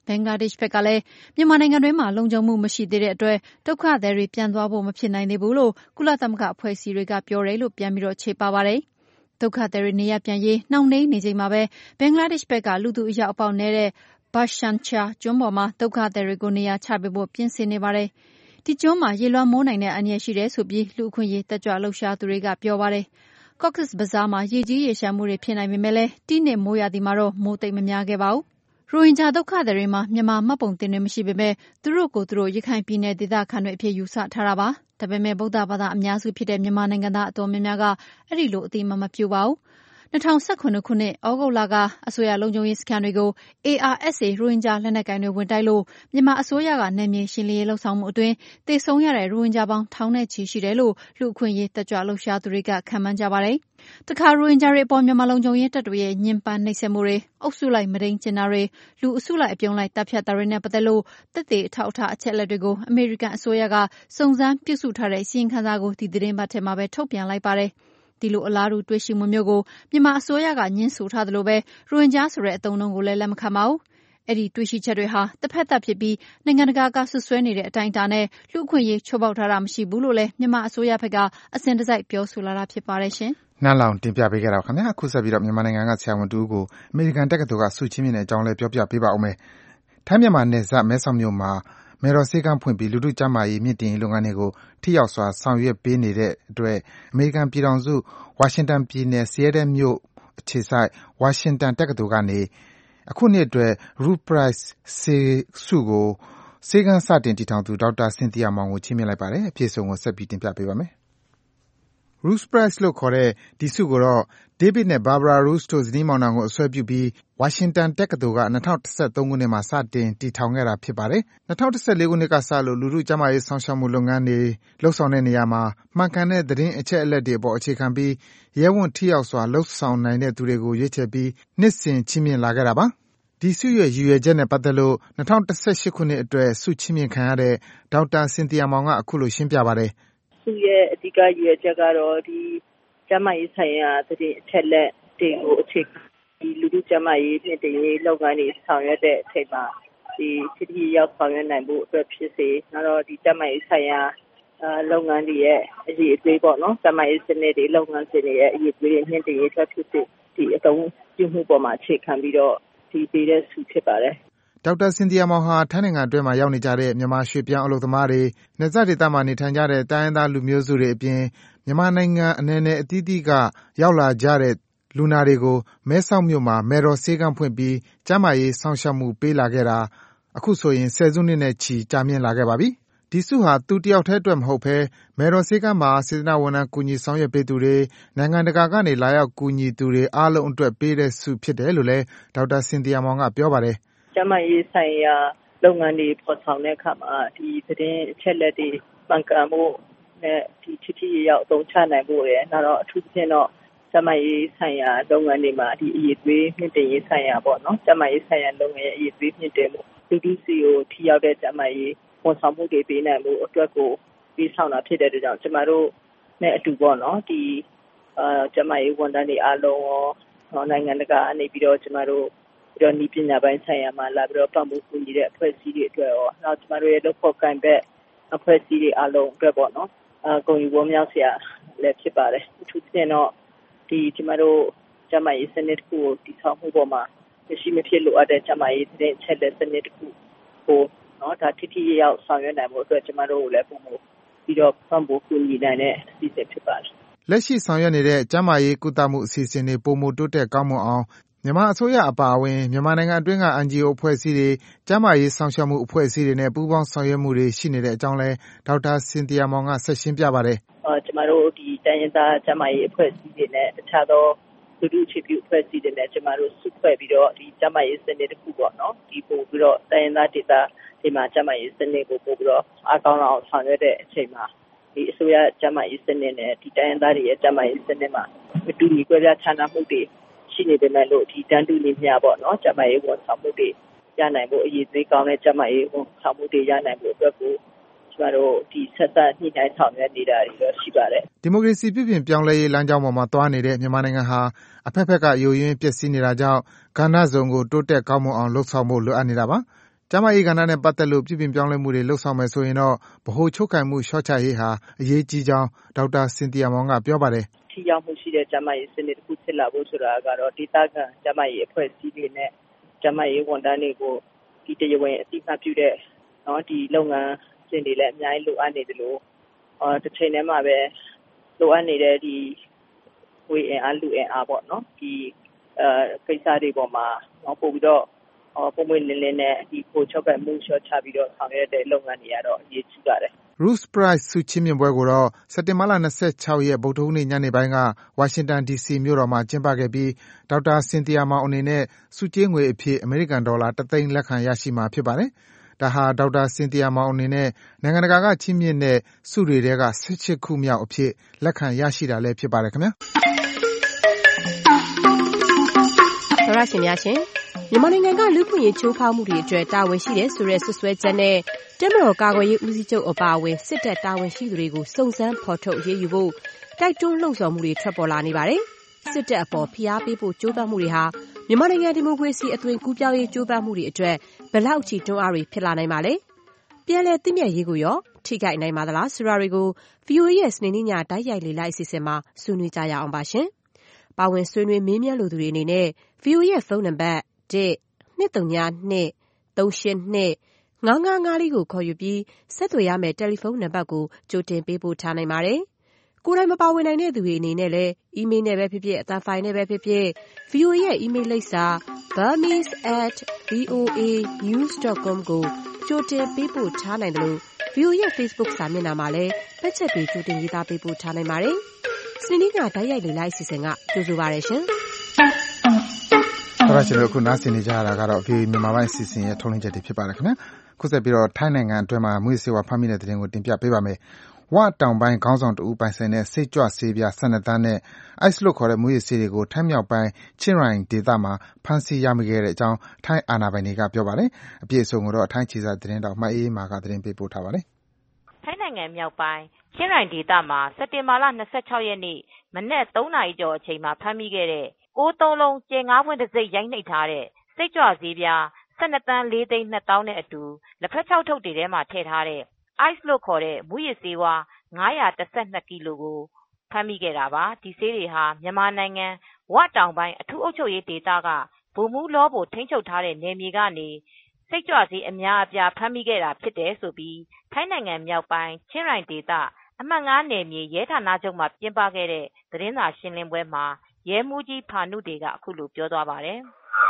ဘင်္ဂလားဒေ့ရှ်ဘက်ကလည်းမြန်မာနိုင်ငံတွင်းမှာလုံခြုံမှုမရှိသေးတဲ့အတွက်ဒုက္ခသည်တွေပြန်သွားဖို့မဖြစ်နိုင်သေးဘူးလို့ကုလသမဂ္ဂအဖွဲ့အစည်းတွေကပြောတယ်လို့ပြန်ပြီးတော့ခြေပပါတယ်ဒုက္ခသည်တွေနေရပြန်ရေးနှောင့်နှေးနေချိန်မှာပဲဘင်္ဂလားဒေ့ရှ်ဘက်ကလူသူအရောက်အပေါက်နေတဲ့ဘာရှန်ချာကျွန်းပေါ်မှာဒုက္ခသည်တွေကိုနေရာချပေးဖို့ပြင်ဆင်နေပါတယ်ဒီကျွန်းမှာရေလွှမ်းမိုးနိုင်တဲ့အန္တရာယ်ရှိတယ်ဆိုပြီးလူအခွင့်အရေးတက်ကြွလှုပ်ရှားသူတွေကပြောပါတယ်Cox's Bazar မှာရေကြီးရေလျှံမှုတွေဖြစ်နိုင်ပေမဲ့လည်းတိနှစ်မိုးရာသီမှာတော့မိုးသိပ်မများခဲ့ပါဘူး။ရိုဟင်ဂျာဒုက္ခသည်တွေမှာမြန်မာမှတ်ပုံတင်တွေမရှိပေမဲ့သူတို့ကိုယ်သူတို့ရခိုင်ပြည်နယ်ဒေသခံတွေအဖြစ်ယူဆထားတာပါ။ဒါပေမဲ့ဗုဒ္ဓဘာသာအများစုဖြစ်တဲ့မြန်မာနိုင်ငံသားအတော်များများကအဲ့ဒီလိုအသိမှမပြုပါဘူး။၂၀၁၇ခုနှစ်ဩဂုတ်လကအစိုးရလုံခြုံရေးစခန်းတွေကို A R S A ရိုဟင်ဂျာလက်နက်ကိုင်တွေဝင်တိုက်လို့မြန်မာအစိုးရကနယ်မြေရှင်းလင်းရေးလှုပ်ဆောင်မှုအတွင်းသေဆုံးရတဲ့ရိုဟင်ဂျာပေါင်းထောင်နဲ့ချီရှိတယ်လို့လူအခွင့်အရေးတက်ကြွလှုပ်ရှားသူတွေကခန့်မှန်းကြပါတယ်။တခါရိုဟင်ဂျာတွေအပေါ်မြန်မာလုံခြုံရေးတပ်တွေရဲ့ညှဉ်းပန်းနှိပ်စက်မှုတွေအုပ်စုလိုက်မဒိန်ကျင်တာတွေလူအစုလိုက်အပြုံလိုက်တပ်ဖြတ်တာတွေနဲ့ပတ်သက်လို့သက်သေအထောက်အထားအချက်အလက်တွေကိုအမေရိကန်အစိုးရကစုံစမ်းပြုစုထားတဲ့စီရင်ခံစာကိုဒီသတင်းပတ်ထဲမှာပဲထုတ်ပြန်လိုက်ပါတယ်။ဒီလိုအလားတူတွေ့ရှိမှုမျိုးကိုမြန်မာအစိုးရကညှင်းဆိုထားသလိုပဲရိုဟင်ဂျာဆိုတဲ့အသုံးအနှုန်းကိုလည်းလက်မခံပါဘူး။အဲ့ဒီတွေ့ရှိချက်တွေဟာတစ်ဖက်သက်ဖြစ်ပြီးနိုင်ငံတကာကဆွဆွဲနေတဲ့အတိုင်းအတာနဲ့လူအခွင့်အရေးချိုးဖောက်ထားတာမရှိဘူးလို့လည်းမြန်မာအစိုးရဘက်ကအစဉ်တစိုက်ပြောဆိုလာတာဖြစ်ပါတယ်ရှင်
။နားလောင်တင်ပြပေးခဲ့တာခင်ဗျာအခုဆက်ပြီးတော့မြန်မာနိုင်ငံကဆရာဝန်တူကိုအမေရိကန်တက္ကသိုလ်ကဆုချင်းမြင့်တဲ့အကြောင်းလေးပြောပြပေးပါဦးမယ်။ထိုင်းမြန်မာနယ်စပ်မဲဆောက်မြို့မှာမယ်တော်ဆေးကမ်းဖွင့်ပြီးလူထုကျန်းမာရေးမြင့်တင်ရေးလုပ်ငန်းတွေကိုထိရောက်စွာဆောင်ရွက်ပေးနေတဲ့အတွက်အမေရိကန်ပြည်ထောင်စုဝါရှင်တန်ပြည်နယ်ဆီယဲတဲမြို့အခြေစိုက်ဝါရှင်တန်တက္ကသိုလ်ကနေအခုနှစ်အတွက် Ruth Price ဆေးဆုကိုဆေးကမ်းစတင်တည်ထောင်သူဒေါက်တာဆင်သီယာမောင်ကိုချီးမြှင့်လိုက်ပါတယ်။အပြည့်အစုံကိုဆက်ပြီးတင်ပြပေးပါမယ်။ Ruth Prize လို့ခေါ်တဲ့ဒီဆုကိုတော့ David နဲ့ Barbara Ruth တို့ဇနီးမောင်နှံကိုအစွဲပြုပြီးဝါရှင်တန်တက္ကသိုလ်က၂၀၁၃ခုနှစ်မှာစတင်တည်ထောင်ခဲ့တာဖြစ်ပါတယ်။၂၀၁၄ခုနှစ်ကစလို့လူထုကျန်းမာရေးစောင့်ရှောက်မှုလုပ်ငန်းတွေလုပ်ဆောင်တဲ့နေရာမှာမှန်ကန်တဲ့သတင်းအချက်အလက်တွေအပေါ်အခြေခံပြီးရဲဝံ့ထိရောက်စွာလုပ်ဆောင်နိုင်တဲ့သူတွေကိုရွေးချယ်ပြီးနှစ်စဉ်ချီးမြှင့်လာခဲ့တာပါ။ဒီဆုရဲ့ရည်ရွယ်ချက်နဲ့ပတ်သက်လို့၂၀၁၈ခုနှစ်အတွက်ဆုချီးမြှင့်ခံရတဲ့ဒေါက်တာဆင်သီယာမောင်ကအခုလိုရှင်းပြပါတယ်
။ဆုရဲ့အဓိကရည်ရွယ်ချက်ကတော့ဒီကျန်းမာရေးဆိုင်ရာသတင်းအချက်အလက်တွေကိုအခြေခံဒီလူထုကျန်းမာရေးမြင့်တင်ရေးလုပ်ငန်းတွေဆောင်ရွက်တဲ့အချိန်မှာဒီထိထိရောက်ဆောင်ရွက်နိုင်ဖို့အတွက်ဖြစ်စေနောက်တော့ဒီကျန်းမာရေးဆိုင်ရာလုပ်ငန်းတွေရဲ့အရေးအသေးပေါ့နော်ကျန်းမာရေးစနစ်တွေလုပ်ငန်းစဉ်တွေရဲ့အရေးအသေးတွေမြင့်တင်ရေးအတွက်ဖြစ်စေဒီအသုံးပြုမှုပေါ်မှာအခြေခံပြီးတော့ဒီပေးတဲ့ဆုဖြစ်ပါတယ်
ဒေါက်တာဆင်သီယာမောင်ဟာထိုင်းနိုင်ငံအတွင်းမှာရောက်နေကြတဲ့မြန်မာရွှေ့ပြောင်းအလုပ်သမားတွေနယ်စပ်ဒေသမှာနေထိုင်ကြတဲ့တိုင်းရင်းသားလူမျိုးစုတွေအပြင်မြန်မာနိုင်ငံအနယ်နယ်အသီးသီးကရောက်လာကြတဲ့လူနာတွေကိုမဲဆောက်မြို့မှာမယ်တော်ဆေးကမ်းဖွင့်ပြီးကျန်းမာရေးစောင့်ရှောက်မှုပေးလာခဲ့တာအခုဆိုရင်ဆယ်စုနှစ်နဲ့ချီကြာမြင့်လာခဲ့ပါပြီ။ဒီဆုဟာသူတယောက်တည်းအတွက်မဟုတ်ဘဲမယ်တော်ဆေးကမ်းမှာစေတနာဝန်ထမ်းကူညီဆောင်ရွက်ပေးသူတွေနိုင်ငံတကာကနေလာရောက်ကူညီသူတွေအားလုံးအတွက်ပေးတဲ့ဆုဖြစ်တယ်လို့လည်းဒေါက်တာဆင်သီယာမောင်ကပြောပါတယ်
။ကျန်းမာရေးဆိုင်ရာလုပ်ငန်းတွေဖော်ဆောင်တဲ့အခါမှာဒီသတင်းအချက်အလက်တွေမှန်ကန်မှုနဲ့ဒီထိထိရောက်အသုံးချနိုင်ဖို့ရယ်နောက်တော့အထူးသဖြင့်တော့ကျန်းမာရေးဆိုင်ရာလုပ်ငန်းတွေမှာဒီအရေးသွေးမြင့်တင်ရေးဆိုင်ရာပေါ့နော်ကျန်းမာရေးဆိုင်ရာလုပ်ငန်းရဲ့အရေးသွေးမြင့်တင်မှုလူထုစီကိုထိရောက်တဲ့ကျန်းမာရေးဝန်ဆောင်မှုတွေပေးနိုင်မှုအတွက်ကိုပြီးဆောင်တာဖြစ်တဲ့အတွက်ကြောင့်ကျမတို့နဲ့အတူပေါ့နော်ဒီအာကျန်းမာရေးဝန်ထမ်းတွေအားလုံးရောနိုင်ငံတကာအနေပြီးတော့ကျမတို့ပြီးတော့ဤပညာပိုင်းဆိုင်ရာမှာလာပြီးတော့ပတ်မှုကူညီတဲ့အဖွဲ့အစည်းတွေအတွက်ရောနောက်ကျမတို့ရဲ့လုပ်ဖို့ကံဘက်အဖွဲ့အစည်းတွေအားလုံးအတွက်ပေါ့နော်အာဂုဏ်ယူဝမ်းမြောက်စရာလည်းဖြစ်ပါတယ်အထူးသဖြင့်တော့ဒီကျမတို့ကျန်းမာရေးစနစ်တစ်ခုကိုတည်ဆောက်မှုပေါ်မှာရှိမဖြစ်လိုအပ်တဲ့ကျန်းမာရေးသတင်းအချက်အလက်စနစ်တစ်ခုကိုနော်ဒါထိထိရောက်ဆောင်ရွက်နိုင်ဖို့အတွက်ကျမတို့ကိုလည်းပုံမှုပြီးတော့ဖန်ဖို့ကူညီနိုင်တဲ့အစီအစဉ်ဖြစ်ပါတယ်
လက်ရှိဆောင်ရွက်နေတဲ့ကျန်းမာရေးကုသမှုအစီအစဉ်တွေပုံမှုတိုးတက်ကောင်းမွန်အောင်မြန်မာအစိုးရအပါအဝင်မြန်မာနိုင်ငံအတွင်းက N G O အဖွဲ့အစည်းတွေကျန်းမာရေးဆောင်ရွက်မှုအဖွဲ့အစည်းတွေနဲ့ပူးပေါင်းဆောင်ရွက်မှုတွေရှိနေတဲ့အကြောင်းလဲဒေါက်တာဆင်သီယာမောင်ကဆက်ရှင်းပြပါတယ်
အာကျမတို့ဒီတိုင်းရင်းသားကျန်းမာရေးအဖွဲ့အစည်းတွေနဲ့တခြားသောလူထုအခြေပြုအဖွဲ့အစည်းတွေနဲ့ကျမတို့စုဖွဲ့ပြီးတော့ဒီကျန်းမာရေးစနစ်တစ်ခုပေါ့နော်ဒီပို့ပြီးတော့တိုင်းရင်းသားဒေသဒီမှာကျန်းမာရေးစနစ်ကိုပို့ပြီးတော့အားကောင်းအောင်ဆောင်ရွက်တဲ့အချိန်မှာဒီအစိုးရကျန်းမာရေးစနစ်နဲ့ဒီတိုင်းရင်းသားတွေရဲ့ကျန်းမာရေးစနစ်မှာမတူညီကွဲပြားခြားနားမှုတွေရှိနေတယ်လို့ဒီတန်းတူညီမျှပေါ့နော်ကျန်းမာရေးဝန်ဆောင်မှုတွေရနိုင်ဖို့အရေးသေးကောင်းတဲ့ကျန်းမာရေးဝန်ဆောင်မှုတွေရနိုင်ဖို့အတွက်ကိုကျမတို့ဒီဆက်သက်ညှိနှိုင်းဆောင်ရွက်နေတာတွေတော့ရှိပါတယ်
ဒီမိုကရေစီပြုပြင်ပြောင်းလဲရေးလမ်းကြောင်းပေါ်မှာသွားနေတဲ့မြန်မာနိုင်ငံဟာအဖက်ဖက်ကယိုယွင်းပျက်စီးနေတာကြောင့်ကဏ္ဍစုံကိုတိုးတက်ကောင်းမွန်အောင်လှုပ်ဆောင်ဖို့လိုအပ်နေတာပါကျန်းမာရေးကဏ္ဍနဲ့ပတ်သက်လို့ပြုပြင်ပြောင်းလဲမှုတွေလုပ်ဆောင်မယ်ဆိုရင်တော့ဗဟိုချုပ်ကိုင်မှုလျှော့ချရေးဟာအရေးကြီးကြောင်းဒေါက်တာစင်တီယာမောင်ကပြောပါတယ်
။ထိရောက်မှုရှိတဲ့ကျန်းမာရေးစနစ်တစ်ခုဖြစ်လာဖို့ဆိုတာကတော့ဒေသခံကျန်းမာရေးအဖွဲ့အစည်းတွေနဲ့ကျန်းမာရေးဝန်ထမ်းတွေကိုဒီတရားဝင်အသိအမှတ်ပြုတဲ့နော်ဒီလုပ်ငန်းစဉ်တွေလည်းအများကြီးလိုအပ်နေတယ်လို့အော်တစ်ချိန်တည်းမှာပဲလိုအပ်နေတဲ့ဒီဝေအင်အားလူအင်အားပေါ့နော်ဒီအဲကိစ္စတွေပေါ်မှာတော့ပို့ပြီးတော့အော်ပုံမှန်လင်းလင်းနဲ့ဒီပိုချုပ်ကမှုရှော့ချပြီးတော့ဆောင်ရွက်တဲ့လုပ်ငန်းတွေကတော့အရေးကြီးပါတယ်
Roots Prize ဆုချီးမြှင့်ပွဲကိုတော့စက်တင်ဘာလ၂၆ရက်ဗုဒ္ဓဟူးနေ့ညနေပိုင်းကဝါရှင်တန်ဒီစီမြို့တော်မှာကျင်းပခဲ့ပြီးဒေါက်တာစင်တီယာမောင်အနေနဲ့ဆုကြေးငွေအဖြစ်အမေရိကန်ဒေါ်လာတစ်သိန်းလက်ခံရရှိမှာဖြစ်ပါတယ်။ဒါဟာဒေါက်တာစင်တီယာမောင်အနေနဲ့နိုင်ငံတကာကချီးမြှင့်တဲ့ဆုတွေထဲက၁၈ခုမြောက်အဖြစ်လက်ခံရရှိတာလည်းဖြစ်ပါတယ်ခင်ဗျာ။
ဒေါက်တာရှင်များရှင်မြန်မာနိုင်ငံကလူ့အခွင့်အရေးချိုးဖောက်မှုတွေအတွက်တာဝန်ရှိတဲ့ဆိုတဲ့ဆွဆွဲချက်နဲ့တပ်မတော်ကာကွယ်ရေးဦးစီးချုပ်အပါအဝင်စစ်တပ်တာဝန်ရှိသူတွေကိုစုံစမ်းဖော်ထုတ်အရေးယူဖို့တိုက်တွန်းလှုံ့ဆော်မှုတွေထွက်ပေါ်လာနေပါတယ်။စစ်တပ်အပေါ်ဖိအားပေးဖို့ကြိုးပမ်းမှုတွေဟာမြန်မာနိုင်ငံဒီမိုကရေစီအသွင်ကူးပြောင်းရေးကြိုးပမ်းမှုတွေအတွက်ဘယ်လောက်ကြီးတွန်းအားတွေဖြစ်လာနိုင်ပါလဲ။ပြန်လည်သိမြတ်ရေးကိုရောထိခိုက်နိုင်ပါသလားဆိုတာတွေကို ဗီအိုအေ ရဲ့စနေနေ့ညတိုက်ရိုက်လေ့လာအစီအစဉ်မှာဆွေးနွေးကြရအောင်ပါရှင်။ပါဝင်ဆွေးနွေးမေးမြန်းလိုသူတွေအနေနဲ့ ဗီအိုအေ ရဲ့ဖုန်းနံပါတ်၁ ၂၃၂ ၃၈၂ ၅၅၅လေးကိုခေါ်ယူပြီးဆက်သွယ်ရမယ့်တယ်လီဖုန်းနံပါတ်ကိုကြိုတင်ပေးပို့ထားနိုင်ပါတယ်။ကိုယ်တိုင်မပါဝင်နိုင်တဲ့သူတွေအနေနဲ့လည်းအီးမေးလ်နဲ့ပဲဖြစ်ဖြစ်အသံဖိုင်နဲ့ပဲဖြစ်ဖြစ် ဗီအိုအေ ရဲ့အီးမေးလ်လိပ်စာ burmese at voa news dot com ကိုကြိုတင်ပေးပို့ထားနိုင်တယ်လို့ ဗီအိုအေ ရဲ့ Facebook စာမျက်နှာမှာလည်းမှတ်ချက်ပေးကြိုတင်ရေးသားပေးပို့ထားနိုင်ပါတယ်။စနေနေ့ကတိုက်ရိုက်လေ့လာအစီအစဉ်ကကြိုဆိုပါရရှင်။
ဟုတ်ကဲ့ကျွန်တော်ခုနားဆင်နေကြရတာကတော့ ဗီအိုအေ မြန်မာပိုင်းအစီအစဉ်ရဲ့ထုတ်လွှင့်ချက်တွေဖြစ်ပါတယ်ခင်ဗျာခုဆက်ပြီးတော့ထိုင်းနိုင်ငံအတွင်းမှာမွေးစေဝါဖမ်းမိတဲ့သတင်းကိုတင်ပြပေးပါမယ်ဝတောင်ပိုင်းခေါင်းဆောင်တဦးပိုင်ဆိုင်တဲ့စိတ်ကြွဆေးပြား၁၂တန်းနဲ့ ice လို့ခေါ်တဲ့မူးယစ်ဆေးတွေကိုထိုင်းမြောက်ပိုင်းချင်းရိုင်ဒေသမှာဖမ်းဆီးရမိခဲ့တဲ့အကြောင်းထိုင်းအာဏာပိုင်တွေကပြောပါတယ်အပြည့်အစုံကိုတော့ထိုင်းခြေစာသတင်းတောက်မအေးအေးမာကသတင်းပေးပို့ထားပါတယ်
ထိုင်းနိုင်ငံမြောက်ပိုင်းချင်းရိုင်ဒေသမှာစက်တင်ဘာလ၂၆ရက်နေ့မနက်၃နာရီကျော်အချိန်မှာဖမ်းမိခဲ့တဲ့ကိုးသုံးလုံးကျဲငါးပွင့်တစ်စိတ်ရိုက်နှိပ်ထားတဲ့စိတ်ကြွဆေးပြား၁၂တန်း၄သိန်း၂သောင်းနဲ့အတူလက်ဖက်ခြောက်ထုပ်တွေထဲမှာထည့်ထားတဲ့ ice လို့ခေါ်တဲ့မူးယစ်ဆေးဝါး၅၁၂ကီလိုကိုဖမ်းမိခဲ့တာပါဒီဆေးတွေဟာမြန်မာနိုင်ငံဝတောင်ပိုင်းအထူးအုပ်ချုပ်ရေးဒေသကဗိုလ်မှူးလောဘိုထိန်းချုပ်ထားတဲ့နယ်မြေကနေစိတ်ကြွဆေးအများအပြားဖမ်းမိခဲ့တာဖြစ်တယ်ဆိုပြီးထိုင်းနိုင်ငံမြောက်ပိုင်းချင်းရိုင်ဒေသအမှတ်၅နယ်မြေရဲဌာနချုပ်မှာကျင်းပခဲ့တဲ့သတင်းစာရှင်းလင်းပွဲမှာရဲမှူးကြီးဖာနုဒေကအခုလိုပြောသွားပါတယ်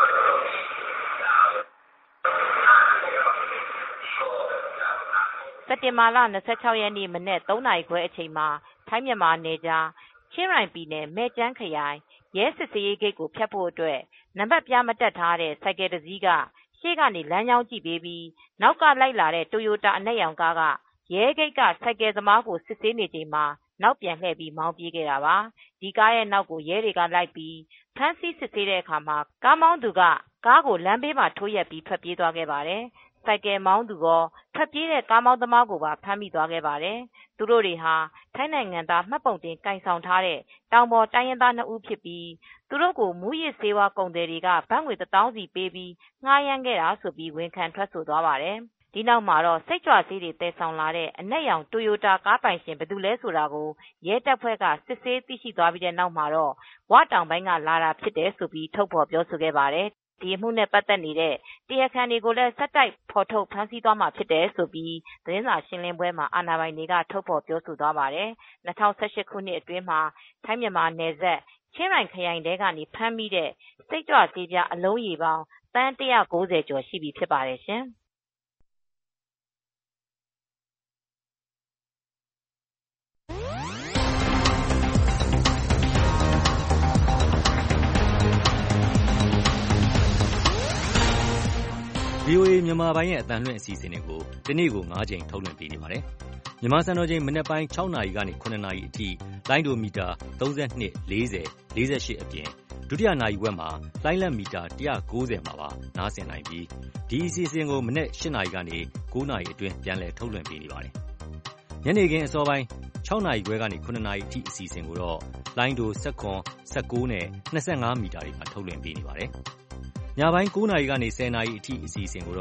စက်တင်ဘာလ၂၆ရက်နေ့မနက်၃နာရီခွဲအချိန်မှာထိုင်းမြန်မာနယ်ခြားချင်းရိုင်ပြည်နယ်မဲကျန်းခရိုင်ရဲစစ်ဆေးရေးဂိတ်ကိုဖြတ်ဖို့အတွက်နံပါတ်ပြားမတက်ထားတဲ့ဆိုင်ကယ်တစ်စီးကရှေ့ကနေလမ်းကြောင်းကြည့်ပေးပြီးနောက်ကလိုက်လာတဲ့တိုယိုတာအနက်ရောင်ကားကရဲဂိတ်ကဆိုင်ကယ်သမားကိုစစ်ဆေးနေချိန်မှာနောက်ပြန်လှည့်ပြီးမောင်းပြေးခဲ့တာပါဒီကားရဲ့နောက်ကိုရဲတွေကလိုက်ပြီးဖမ်းဆီးစစ်ဆေးတဲ့အခါမှာကားမောင်းသူကကားကိုလမ်းဘေးမှာထိုးရက်ပြီးထွက်ပြေးသွားခဲ့ပါတယ်ဆိုင်ကယ်မောင်းသူကထွက်ပြေးတဲ့ကားမောင်းသမားကိုပါဖမ်းမိသွားခဲ့ပါတယ်သူတို့တွေဟာထိုင်းနိုင်ငံသားမှတ်ပုံတင်ကင်ဆောင်ထားတဲ့တောင်ပေါ်တိုင်းရင်းသားနှစ်ဦးဖြစ်ပြီးသူတို့ကိုမူးယစ်ဆေးဝါးကုန်သည်တွေကဘတ်ငွေတစ်သောင်းစီပေးပြီးငှားရမ်းခဲ့တာဆိုပြီးဝန်ခံထွက်ဆိုသွားပါတယ်ဒီနောက်မှာတော့စိတ်ကြွဆေးတွေတည်ဆောင်လာတဲ့အနက်ရောင်တိုယိုတာကားပိုင်ရှင်ဘယ်သူလဲဆိုတာကိုရဲတပ်ဖွဲ့ကစစ်ဆေးသိရှိသွားပြီးတဲ့နောက်မှာတော့ဝတောင်ပိုင်းကလာတာဖြစ်တယ်ဆိုပြီးထုတ်ဖော်ပြောဆိုခဲ့ပါတယ်ဒီအမှုနဲ့ပတ်သက်နေတဲ့တရားခံတွေကိုလည်းဆက်တိုက်ဖော်ထုတ်ဖမ်းဆီးသွားမှာဖြစ်တယ်ဆိုပြီးသတင်းစာရှင်းလင်းပွဲမှာအာဏာပိုင်တွေကထုတ်ဖော်ပြောဆိုသွားပါတယ်၂၀၁၈ခုနှစ်အတွင်းမှာထိုင်းမြန်မာနယ်စပ်ချင်းရိုင်ခရိုင်တဲကနေဖမ်းမိတဲ့စိတ်ကြွဆေးပြားအလုံးရေပေါင်းတန်း၁၉၀ကျော်ရှိပြီဖြစ်ပါတယ်ရှင်
ဗီအိုအေမြန်မာပိုင်းရဲ့အသံလွှင့်အစီအစဉ်တွေကိုဒီနေ့ကို၅ချိန်ထုတ်လွှင့်ပေးနေပါတယ်။မြန်မာစံတော်ချိန်မနက်ပိုင်း၆နာရီကနေ၇နာရီအထိလိုင်းဒိုမီတာ၃၂ ၄၀ ၄၈အပြင်ဒုတိယနာရီဝက်မှာလိုင်းလက်မီတာ၁၉၀မှာပါနားဆင်နိုင်ပြီးဒီအစီအစဉ်ကိုမနက်၈နာရီကနေ၉နာရီအတွင်းပြန်လည်ထုတ်လွှင့်ပေးနေပါတယ်။ညနေခင်းအစောပိုင်း၆နာရီခွဲကနေ၇နာရီအထိအစီအစဉ်ကိုတော့လိုင်းဒို၁၇ ၁၉နဲ့၂၅မီတာတွေမှာထုတ်လွှင့်ပေးနေပါတယ်။ညပိုင်း၉နာရီကနေ၁၀နာရီအထိအစီအစဉ်ကိုတော့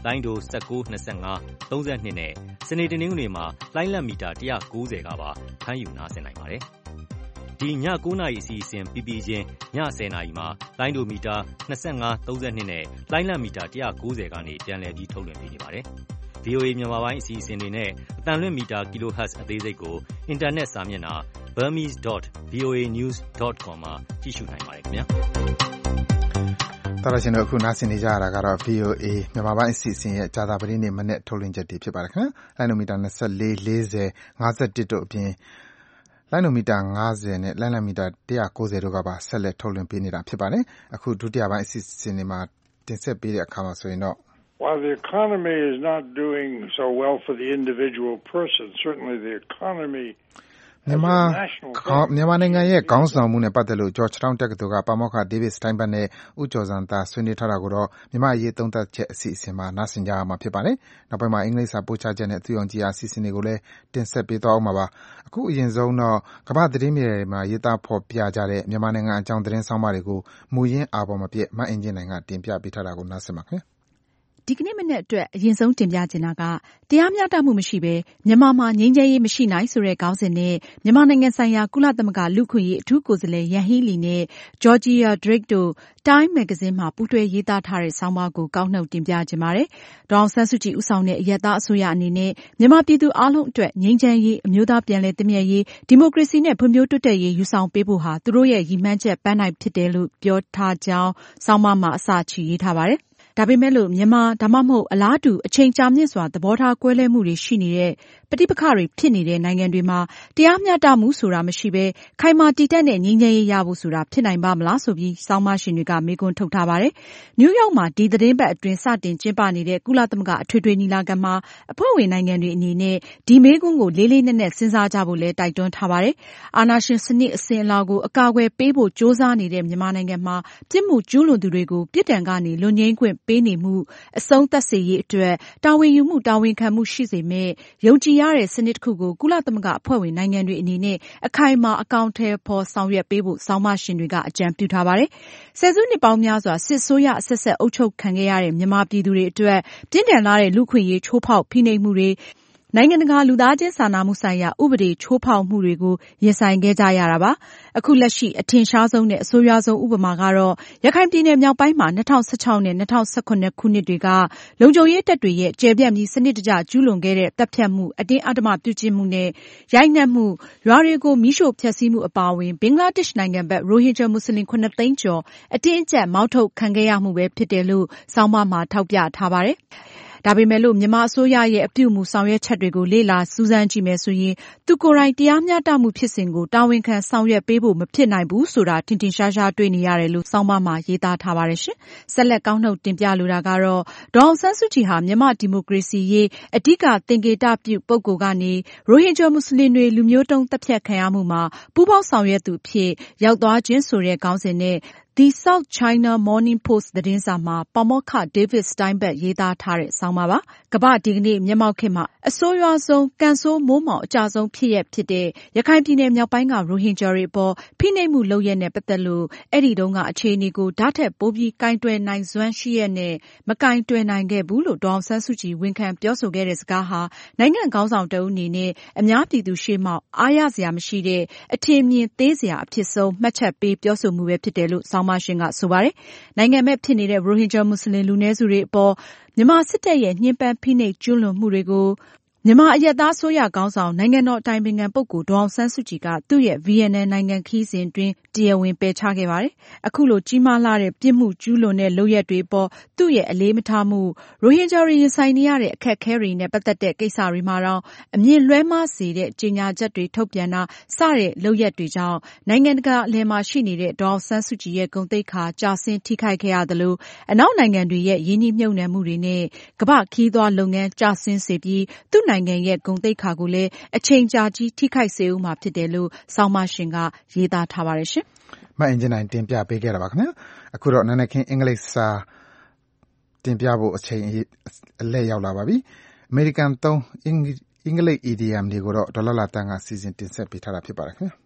လိုင်းဒို၁၉ ၂၅ ၃၂နဲ့စနေတနင်္ဂနွေမှာလိုင်းလတ်မီတာ၁၉၀ကပါဖမ်းယူနားဆင်နိုင်ပါတယ်။ဒီည၉နာရီအစီအစဉ်ပြီးပြီးချင်းည၁၀နာရီမှာလိုင်းဒိုမီတာ၂၅ ၃၂နဲ့လိုင်းလတ်မီတာ၁၉၀ကနေပြန်လည်ပြီးထုတ်လွှင့်ပေးနေပါတယ်။ဗွီအိုအေ မြန်မာပိုင်းအစီအစဉ်တွေနဲ့အသံလွှင့်မီတာ kilohertz အသေးစိတ်ကိုအင်တာနက်စာမျက်နှာ burmese dot v o a news dot com မှာကြည့်ရှုနိုင်ပါတယ်ခင်ဗျာ
။တော်ရရှင်တို့အခုနားဆင်နေကြရတာကတော့ ဗွီအိုအေ မြန်မာပိုင်းအစီအစဉ်ရဲ့ကြာသပတေးနေ့မနေ့ထုတ်လွှင့်ချက်တွေဖြစ်ပါတယ်ခင်ဗျာ။လိုင်းနိုမီတာ၂၄ ၄၀ ၅၁တို့အပြင်လိုင်းနိုမီတာ၅၀နဲ့လိုင်းလံမီတာ၁၉၀တို့ကပါဆက်လက်ထုတ်လွှင့်ပေးနေတာဖြစ်ပါတယ်။အခုဒုတိယပိုင်းအစီအစဉ်တွေမှာတင်ဆက်ပေးတဲ့အခါမှာဆိုရင်တော့
While the economy is not doing so well for the individual person, certainly the economy
မြန်မာမြန်မာနိုင်ငံရဲ့ခေါင်းဆောင်မှုနဲ့ပတ်သက်လို့ Georgetown တက္ကသိုလ်ကပါမောက္ခ David Steinberg နဲ့ဦးကျော်ဇံသာဆွေးနွေးထားတာကိုတော့မြန်မာအရေးသုံးသပ်ချက်အစီအစဉ်မှာနားဆင်ကြရမှာဖြစ်ပါတယ်။နောက်ပိုင်းမှာအင်္ဂလိပ်စာပို့ချချက်နဲ့သူယုံကြည်ရာအစီအစဉ်တွေကိုလည်းတင်ဆက်ပေးသွားအောင်ပါ။အခုအရင်ဆုံးတော့ကမ္ဘာသတင်းမြေတွေမှာရေးသားဖော်ပြကြတဲ့မြန်မာနိုင်ငံအကြောင်းသတင်းဆောင်မတွေကိုမူရင်းအာဘော်မပြည့်မအင်ဂျင်နိုင်ကတင်ပြပေးထားတာကိုနားဆင်ပါခင်ဗျာ။
ဒီကနေ့မနေ့အတွက်အရင်ဆုံးတင်ပြချင်တာကတရားမျှတမှုမရှိဘဲမြန်မာမှာငြိမ်းချမ်းရေးမရှိနိုင်ဆိုတဲ့ခေါင်းစဉ်နဲ့မြန်မာနိုင်ငံဆိုင်ရာကုလသမဂ္ဂလူ့အခွင့်အရေးအထူးကိုယ်စားလှယ်ယန်ဟီးလီနဲ့ Georgia Drake တို့ Time မဂ္ဂဇင်းမှာပူးတွဲရေးသားထားတဲ့ဆောင်းပါးကိုကောက်နှုတ်တင်ပြချင်ပါတယ်။ဒေါ်အောင်ဆန်းစုကြည်ဦးဆောင်တဲ့အရပ်သားအစိုးရအနေနဲ့မြန်မာပြည်သူအားလုံးအတွက်ငြိမ်းချမ်းရေးအမျိုးသားပြန်လည်သင့်မြတ်ရေးဒီမိုကရေစီနဲ့ဖွံ့ဖြိုးတိုးတက်ရေးယူဆောင်ပေးဖို့ဟာသူတို့ရဲ့ရည်မှန်းချက်ပန်းတိုင်ဖြစ်တယ်လို့ပြောထားကြောင်းဆောင်းပါးမှာအစချီရေးထားပါတယ်။ဒါပေမဲ့လို့မြန်မာဒါမှမဟုတ်အလားတူအချိန်ကြာမြင့်စွာသဘောထားကွဲလွဲမှုတွေရှိနေတဲ့ပဋိပက္ခတွေဖြစ်နေတဲ့နိုင်ငံတွေမှာတရားမျှတမှုဆိုတာမရှိဘဲခိုင်မာတည်တံ့တဲ့ငြိမ်းချမ်းရေးရဖို့ဆိုတာဖြစ်နိုင်ပါမလားဆိုပြီးဆောင်းပါးရှင်တွေကမေးခွန်းထုတ်ထားပါတယ်။နယူးယောက်မှာဒီသတင်းပတ်အတွင်းစတင်ကျင်းပနေတဲ့ကုလသမဂ္ဂအထွေထွေညီလာခံမှာအဖွဲ့ဝင်နိုင်ငံတွေအနေနဲ့ဒီမေးခွန်းကိုလေးလေးနက်နက်စဉ်းစားကြဖို့လည်းတိုက်တွန်းထားပါတယ်။အာဏာရှင်စနစ်အစဉ်အလာကိုအကာအကွယ်ပေးဖို့ကြိုးစားနေတဲ့မြန်မာနိုင်ငံမှာပြစ်မှုကျူးလွန်သူတွေကိုပြစ်ဒဏ်ကနေလွတ်ငြိမ်းခွင့်ပေးနေမှုအဆုံးသတ်စေရေးအတွက်တာဝန်ယူမှုတာဝန်ခံမှုရှိစေမယ့်ယုံကြည်ရတဲ့စနစ်တစ်ခုကိုကုလသမဂ္ဂအဖွဲ့ဝင်နိုင်ငံတွေအနေနဲ့အခိုင်အမာအကောင်အထည်ဖော်ဆောင်ရွက်ပေးဖို့ဆောင်းပါးရှင်တွေကအကြံပြုထားပါတယ်။ဆယ်စုနှစ်ပေါင်းများစွာစစ်ဆိုးရအဆက်ဆက်အုပ်ချုပ်ခံခဲ့ရတဲ့မြန်မာပြည်သူတွေအတွက်ပြင်းထန်လာတဲ့လူ့ခွင့်ရေးချိုးဖောက်ဖိနှိပ်မှုတွေနိုင်ငံတကာလူသားချင်းစာနာမှုဆိုင်ရာဥပဒေချိုးဖောက်မှုတွေကိုရင်ဆိုင်ခဲ့ကြရတာပါ။အခုလက်ရှိအထင်ရှားဆုံးနဲ့အဆိုးရွားဆုံးဥပမာကတော့ရခိုင်ပြည်နယ်မြောက်ပိုင်းမှာ၂၀၁၆နဲ့၂၀၁၇ခုနှစ်တွေကလုံခြုံရေးတပ်တွေရဲ့ကျယ်ပြန့်ပြီးစနစ်တကျကျူးလွန်ခဲ့တဲ့တပ်ဖြတ်မှုအတင်းအဓမ္မပြုကျင့်မှုနဲ့ရိုက်နှက်မှုရွာတွေကိုမီးရှို့ဖျက်ဆီးမှုအပါအဝင်ဘင်္ဂလားဒေ့ရှ်နိုင်ငံဘက်ရိုဟင်ဂျာမွတ်စလင်ခုနှစ်သိန်းကျော်အတင်းအကျပ်မောင်းထုတ်ခံခဲ့ရမှုပဲဖြစ်တယ်လို့ဆောင်းပါးမှာထောက်ပြထားပါတယ်။ဒါပေမဲ့လို့မြန်မာအစိုးရရဲ့အပြုအမူဆောင်ရွက်ချက်တွေကိုလေ့လာစူးစမ်းကြည့်မယ်ဆိုရင်သူကိုယ်တိုင်တရားမျှတမှုဖြစ်စဉ်ကိုတာဝန်ခံဆောင်ရွက်ပေးဖို့မဖြစ်နိုင်ဘူးဆိုတာထင်ထင်ရှားရှားတွေ့နေရတယ်လို့ဆောင်းပါးမှာရေးသားထားပါတယ်ရှင်။ဆက်လက်ကောက်နှုတ်တင်ပြလိုတာကတော့ဒေါ်အောင်ဆန်းစုကြည်ဟာမြန်မာဒီမိုကရေစီရေးအဓိကသင်္ကေတပြုပုဂ္ဂိုလ်ကနေရိုဟင်ဂျာမွတ်စလင်တွေလူမျိုးတုံးသတ်ဖြတ်ခံရမှုမှာပူးပေါင်းဆောင်ရွက်သူအဖြစ်ရောက်သွားခြင်းဆိုတဲ့ခေါင်းစဉ်နဲ့The South China Morning Post သတင်းစာမှာပါမောက္ခ David Steinberg ရေးသားထားတဲ့ဆောင်းပါးပါ။ကမ္ဘာဒီကနေ့မျက်မှောက်ခေတ်မှာအဆိုးရွားဆုံးကံဆိုးမိုးမှောင်အကြဆုံးဖြစ်ရဖြစ်တဲ့ရခိုင်ပြည်နယ်မြောက်ပိုင်းကရိုဟင်ဂျာတွေအပေါ်ဖိနှိပ်မှုလုပ်ရက်နဲ့ပတ်သက်လို့အဲ့ဒီတုန်းကအခြေအနေကိုဓာတ်ထက်ပိုပြီးကင်တွယ်နိုင်စွမ်းရှိရက်နဲ့မကင်တွယ်နိုင်ခဲ့ဘူးလို့ဒေါ်အောင်ဆန်းစုကြည်ဝန်ခံပြောဆိုခဲ့တဲ့စကားဟာနိုင်ငံခေါင်းဆောင်တဦးအနေနဲ့အများပြည်သူရှေ့မှောက်အားရစရာမရှိတဲ့အထင်မြင်သေးစရာအဖြစ်ဆုံးမှတ်ချက်ပေးပြောဆိုမှုပဲဖြစ်တယ်လို့ဆောင်းပါးရှင်ကဆိုပါတယ်။နိုင်ငံမဲ့ဖြစ်နေတဲ့ရိုဟင်ဂျာမွတ်စလင်လူနည်းစုတွေအပေါ်မြန်မာစစ်တပ်ရဲ့ညှဉ်းပန်းဖိနှိပ်ကျူးလွန်မှုတွေကိုမြန်မာအရပ်သားအစိုးရခေါင်းဆောင်နိုင်ငံတော်အတိုင်ပင်ခံပုဂ္ဂိုလ်ဒေါ်အောင်ဆန်းစုကြည်ကသူ့ရဲ့ဗီယက်နမ်နိုင်ငံခရီးစဉ်အတွင်းတရားဝင်ပယ်ချခဲ့ပါတယ်။အခုလိုကြီးမားလာတဲ့ပြစ်မှုကျူးလွန်တဲ့လုပ်ရပ်တွေပေါ်သူ့ရဲ့အလေးမထားမှုရိုဟင်ဂျာတွေရင်ဆိုင်နေရတဲ့အခက်အခဲတွေနဲ့ပတ်သက်တဲ့ကိစ္စတွေမှာတော့အမြင်လွဲမှားစေတဲ့ကြေညာချက်တွေထုတ်ပြန်တာစတဲ့လုပ်ရပ်တွေကြောင့်နိုင်ငံတကာအလယ်မှာရှိနေတဲ့ဒေါ်အောင်ဆန်းစုကြည်ရဲ့ဂုဏ်သိက္ခာကျဆင်းထိခိုက်ခဲ့ရသလိုအနောက်နိုင်ငံတွေရဲ့ရင်းနှီးမြှုပ်နှံမှုတွေနဲ့ကမ္ဘာခရီးသွားလုပ်ငန်းကျဆင်းစေပြီးသူ့နိုင်ငံရဲ့ဂုဏ်သိက္ခာကိုလည်းအချိန်ကြာကြီးထိခိုက်စေဦးမှာဖြစ်တယ်လို့ဆောင်းပါးရှင်ကရေးသားထားပါတယ်ရှင်
။မအင်ဂျင်နိုင်တင်ပြပေးခဲ့တာပါခင်ဗျာ။အခုတော့နန်းနခင်းအင်္ဂလိပ်စာတင်ပြဖို့အချိန်အလဲရောက်လာပါပြီ။ အမေရိကန်သုံးအင်္ဂလိပ် idiom တွေကိုတော့ဒေါ်လာလာတန်းကစီစဉ်တင်ဆက်ပေးထားတာဖြစ်ပါတယ်ခင်ဗျာ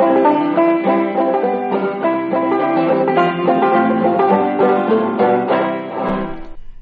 ။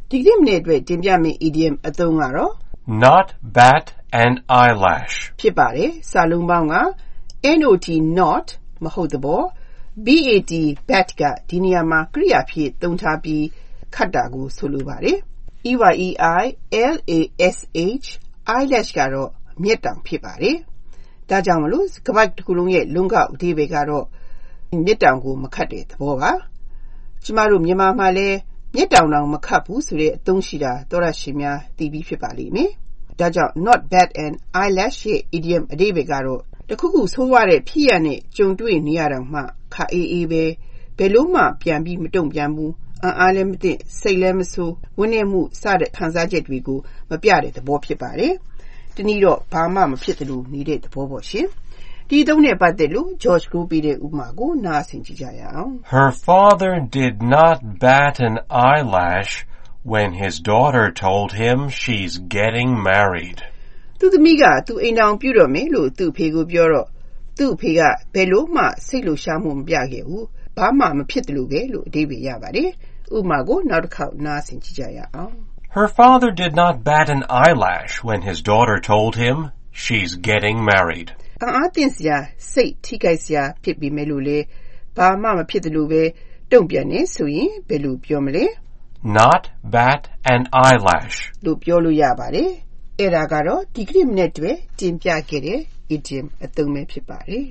ဒီကနေ့မနေ့အတွက်တင်ပြမယ့် idiom အသုံးကတော့
not bat an eyelash
ဖြစ်ပါတယ်။စာလုံးပေါင်းက not not မဟုတ်သဘော bat bat ကဒီနေရာမှာကရိယာဖြစ်သုံးထားပြီးခတ်တာကိုဆိုလိုပါတယ်။ e y e i l a s h eyelash ကတော့မျက်တောင်ဖြစ်ပါတယ်။ဒါကြောင့်မလို့ကပတ်တစ်ခုလုံးရဲ့လုံကောက်အဓိပ္ပာယ်ကတော့မျက်တောင်ကိုမခတ်တဲ့သဘောပါ။ကျမတို့မြန်မာမှာလည်းမျက်တောင်တောင်မခတ်ဘူးဆိုတဲ့အသုံးရှိတာသောရရှိများသိပြီးဖြစ်ပါလိမ့်မယ်။ဒါကြောင့် not bat an eyelash ရဲ့ idiom အဓိပ္ပာယ်ကတော့တခုခုဆိုးရတဲ့ဖြစ်ရနဲ့ကြုံတွေ့နေရတာမှခါအေးအေးပဲဘယ်လို့မှပြန်ပြီးမတုံ့ပြန်ဘူးအံ့အားလည်းမသိစိတ်လည်းမဆိုးဝန်းနေမှုစတဲ့ခံစားချက်တွေကိုမပြတဲ့သဘောဖြစ်ပါတယ်။ဒီနည်းတော့ဘာမှမဖြစ်သလိုနေတဲ့သဘောပေါ့ရှင်။ဒီသုံးနဲ့ပတ်သက်လို့ George ကိုပေးတဲ့ဥပမာကိုနားဆင်ကြည့်ကြရအောင်။
Her father did not bat an eyelash when his daughter told him she's getting married.
သူသမီးကသူအိမ်တော်ပြုတော့မယ်လို့သူ့ဖေကိုပြောတော့သူ့ဖေကဘယ်လို့မှစိတ်လှရှားမှုမပြခဲ့ဘူးဘာမှမဖြစ်တယ်လို့ပဲလို့အဓိပ္ပာယ်ရပါတယ်ဥပမာကိုနောက်တစ်ခေါက်နားဆင်ကြည့်ကြရအောင်
Her father did not bat an eyelash when his daughter told him she's getting married.
အံ့အားသင့်စရာစိတ်ထိခိုက်စရာဖြစ်ပြီးမဲ့လို့လေဘာမှမဖြစ်တယ်လို့ပဲတုံ့ပြန်နေဆိုရင်ဘယ်လိုပြောမလဲ
Not bat an eyelash
လို့ပြောလို့ရပါတယ်အဲ့ဒါကတော့ဒီကနေ့မနေ့တွေတင်ပြခဲ့တဲ့ idiom အသုံးပဲဖြစ်ပါတယ်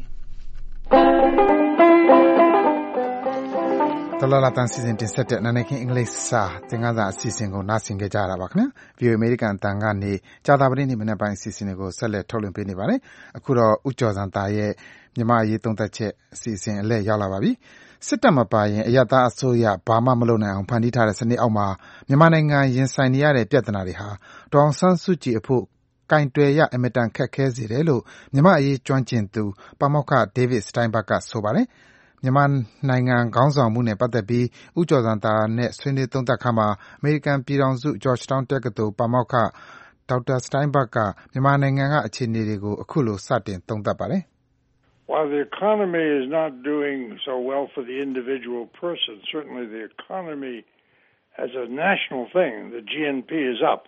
တလလာတန်စီစဉ်တင်ဆက်တဲ့နာနေခင်းအင်္ဂလိပ်စာသင်ခန်းစာအစီအစဉ်ကိုနားဆင်ကြကြရတာပါခင်ဗျာ ဗီအိုအေ American အတန်ကနေကြာသပတေးနေ့မနက်ပိုင်းအစီအစဉ်တွေကိုဆက်လက်ထုတ်လွှင့်ပေးနေပါတယ်အခုတော့ဦးကျော်စံသားရဲ့မြန်မာအရေးသုံးသပ်ချက်အစီအစဉ်အလဲရောက်လာပါပြီစစ်တပ်မပါရင်အရသာအစိုးရဘာမှမလုပ်နိုင်အောင်ဖန်တီးထားတဲ့စနစ်အောက်မှာမြန်မာနိုင်ငံရင်ဆိုင်နေရတဲ့ပြဿနာတွေဟာဒေါအောင်ဆန်းစုကြည်အဖို့ကင်တွယ်ရအမတန်ခက်ခဲစေတယ်လို့မြန်မာအရေးကျွမ်းကျင်သူပါမောက္ခ David Steinberg ကဆိုပါတယ်မြန်မာနိုင်ငံခေါင်းဆောင်မှုနဲ့ပတ်သက်ပြီးဦးကျော်စံသားနဲ့ဆွေးနွေးသုံးသပ်ခါမှာအမေရိကန်ပြည်ထောင်စု Georgetown တက္ကသိုလ်ပါမောက္ခ Doctor Steinberg ကမြန်မာနိုင်ငံကအခြေအနေတွေကိုအခုလိုစတင်သုံးသပ်ပါတယ်
While the economy is not doing so well for the individual person, certainly the economy as a national thing, the G N P is up.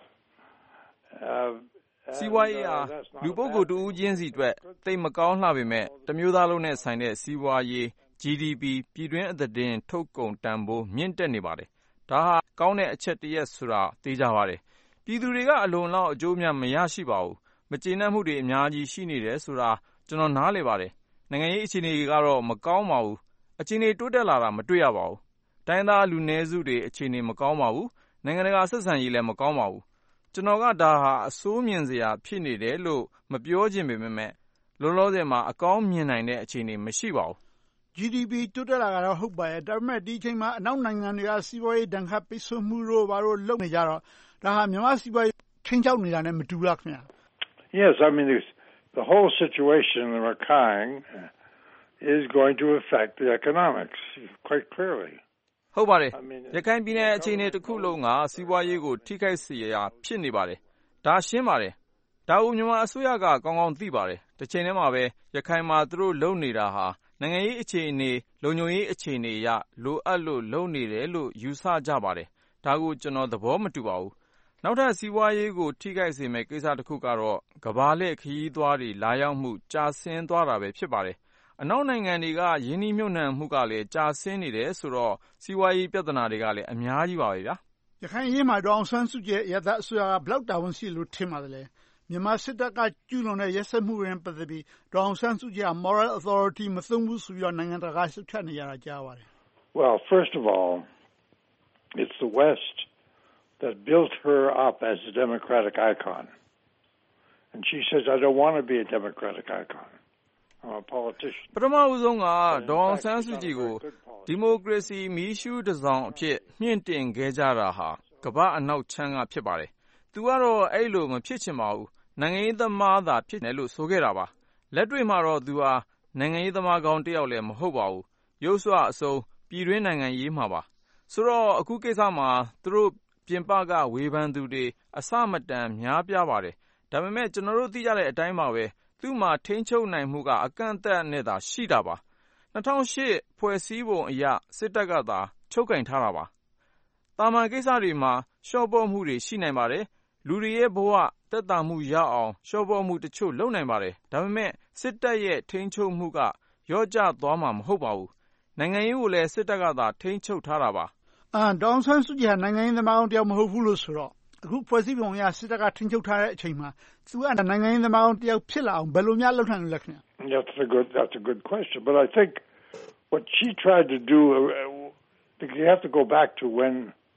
Uh,
စီးပွားရေးအားလူပုဂ္ဂိုလ်တဦးချင်းစီအတွက်သိမကောင်းလှပေမဲ့တမျိုးသားလုံးနဲ့ဆိုင်တဲ့စီးပွားရေး G D P ပြည်တွင်းအသားတင်ထုတ်ကုန်တန်ဖိုးမြင့်တက်နေပါတယ်။ဒါဟာကောင်းတဲ့အချက်တရက်ဆိုတာသိကြပါတယ်။ပြည်သူတွေကအလွန်လောက်အကျိုးများမရရှိပါဘူး။မကျေနပ်မှုတွေအများကြီးရှိနေတယ်ဆိုတာကျွန်တော်နားလည်ပါတယ်။နိုင်ငံရေးအခြေအနေကတော့မကောင်းပါဘူး။အခြေအနေတိုးတက်လာတာမတွေ့ရပါဘူး။တိုင်းသားလူနည်းစုတွေအခြေအနေမကောင်းပါဘူး။နိုင်ငံတကာဆက်ဆံရေးလည်းမကောင်းပါဘူး။ကျွန်တော်ကဒါဟာအဆိုးမြင်စရာဖြစ်နေတယ်လို့မပြောချင်ပေမဲ့လောလောဆယ်မှာအကောင်းမြင်နိုင်တဲ့အခြေအနေမရှိပါဘူး
G D P တိုးတက်လာတာဟုတ်ပါရဲ့ဒါပေမဲ့ဒီအချိန်မှာအနောက်နိုင်ငံတွေကစီးပွားရေးဒဏ်ခတ်ပိတ်ဆို့မှုတို့ဘာလို့လုပ်နေကြတော့ဒါဟာမြန်မာစီးပွားရေးချင်းချောက်နေတာနဲ့မတူလားခင်ဗျာ
Yes, I mean this, the whole situation in Rakhine is going to affect the economics quite clearly.
ဟုတ်ပါတယ်ရခိုင်ပြည်နယ်အခြေအနေတစ်ခုလုံးကစီးပွားရေးကိုထိခိုက်စေရာဖြစ်နေပါတယ်ဒါရှင်းပါတယ်ဒါဦးမြန်မာအစိုးရကကောင်းကောင်းသိပါတယ်တစ်ချိန်တည်းမှာပဲရခိုင်မှာသူတို့လုပ်နေတာဟာနိုင်ငံရေးအခြေအနေလုံခြုံရေးအခြေအနေအရလိုအပ်လို့လုပ်နေတယ်လို့ယူဆကြပါတယ်ဒါကိုကျွန်တော်သဘောမတူပါဘူးနောက်ထပ်စီးပွားရေးကိုထိခိုက်စေမယ့်ကိစ္စတစ်ခုကတော့ကမ္ဘာလှည့်ခရီးသွားတွေလာရောက်မှုကြာဆင်းသွားတာပဲဖြစ်ပါတယ်အနောက်နိုင်ငံတွေကယင်းနှိမ့်ညွတ်နှံမှုကလည်းကြာဆင်းနေတယ်ဆိုတော့စီးပွားရေးပြဿနာတွေကလည်းအများကြီးပါပဲဗျာ
ရခိုင်ရေးမှာဒေါအောင်ဆန်းစုကြည်ရသအစိုးရကဘလောက်တာဝန်ရှိလို့ထင်ပါတယ်လဲမြန်မာစစ်တပ်ကကျူးလွန်တဲ့ရက်စက်မှုတွေပတ်သက်ပြီးဒေါအောင်ဆန်းစုကြည်က moral authority မသုံးဘူးဆိုပြီးတော့နိုင်ငံတကာရှုတ်ချနေရတာကြားပါတယ်
Well, first of all, it's the West that built her up as a democratic icon. And she says, I don't want to be a democratic icon. I'm a politician.
ပထမဦးဆုံးကဒေါအောင်ဆန်းစုကြည်ကိုဒီမိုကရေစီမီးရှူးတစ်စောင်အဖြစ်မြင့်တင်ခဲ့ကြတာဟာကမ္ဘာအနောက်ချမ်းကဖြစ်ပါတယ်သူကတော့အဲ့လိုမဖြစ်ချင်ပါဘူးနိုင်ငံရေးသမားသာဖြစ်တယ်လို့ဆိုခဲ့တာပါလက်တွေ့မှာတော့သူဟာနိုင်ငံရေးသမားကောင်းတစ်ယောက်လည်းမဟုတ်ပါဘူးရုပ်စွအစုံပြည်တွင်းနိုင်ငံရေးမှာပါဆိုတော့အခုကိစ္စမှာသူတို့ပြင်ပကဝေဖန်သူတွေအစမတန်များပြားပါတယ်ဒါပေမဲ့ကျွန်တော်တို့သိကြတဲ့အတိုင်းပါပဲသူ့မှာထိန်းချုပ်နိုင်မှုကအကန့်အသတ်နဲ့သာရှိတာပါ၂၀၀၈ဖွဲ့စည်းပုံအရစစ်တပ်ကသာချုပ်ကင်ထားတာပါတာမန်ကိစ္စတွေမှာလျှော့ပေါ့မှုတွေရှိနိုင်ပါတယ်။လူတွေရဲ့ဘဝသက်သာမှုရအောင်လျှော့ပေါ့မှုတချို့လုပ်နိုင်ပါတယ်။ဒါပေမဲ့စစ်တပ်ရဲ့ထိန်းချုပ်မှုကရော့ကျသွားမှာမဟုတ်ပါဘူး။နိုင်ငံရေးကိုလည်းစစ်တပ်ကသာထိန်းချုပ်ထားတာပါ
။အာဒေါအောင်ဆန်းစုကြည်ဟာနိုင်ငံရေးသမားတယောက်မဟုတ်ဘူးလို့ဆိုတော့အခုဖွဲ့စည်းပုံအရစစ်တပ်ကထိန်းချုပ်ထားတဲ့အချိန်မှာသူကနိုင်ငံရေးသမားတယောက်ဖြစ်လာအောင်ဘယ်လိုများလုပ်နိုင်လို့လဲခင်ဗျာ
That's a good that's a good question but I think what she tried to do uh, you have to go back to when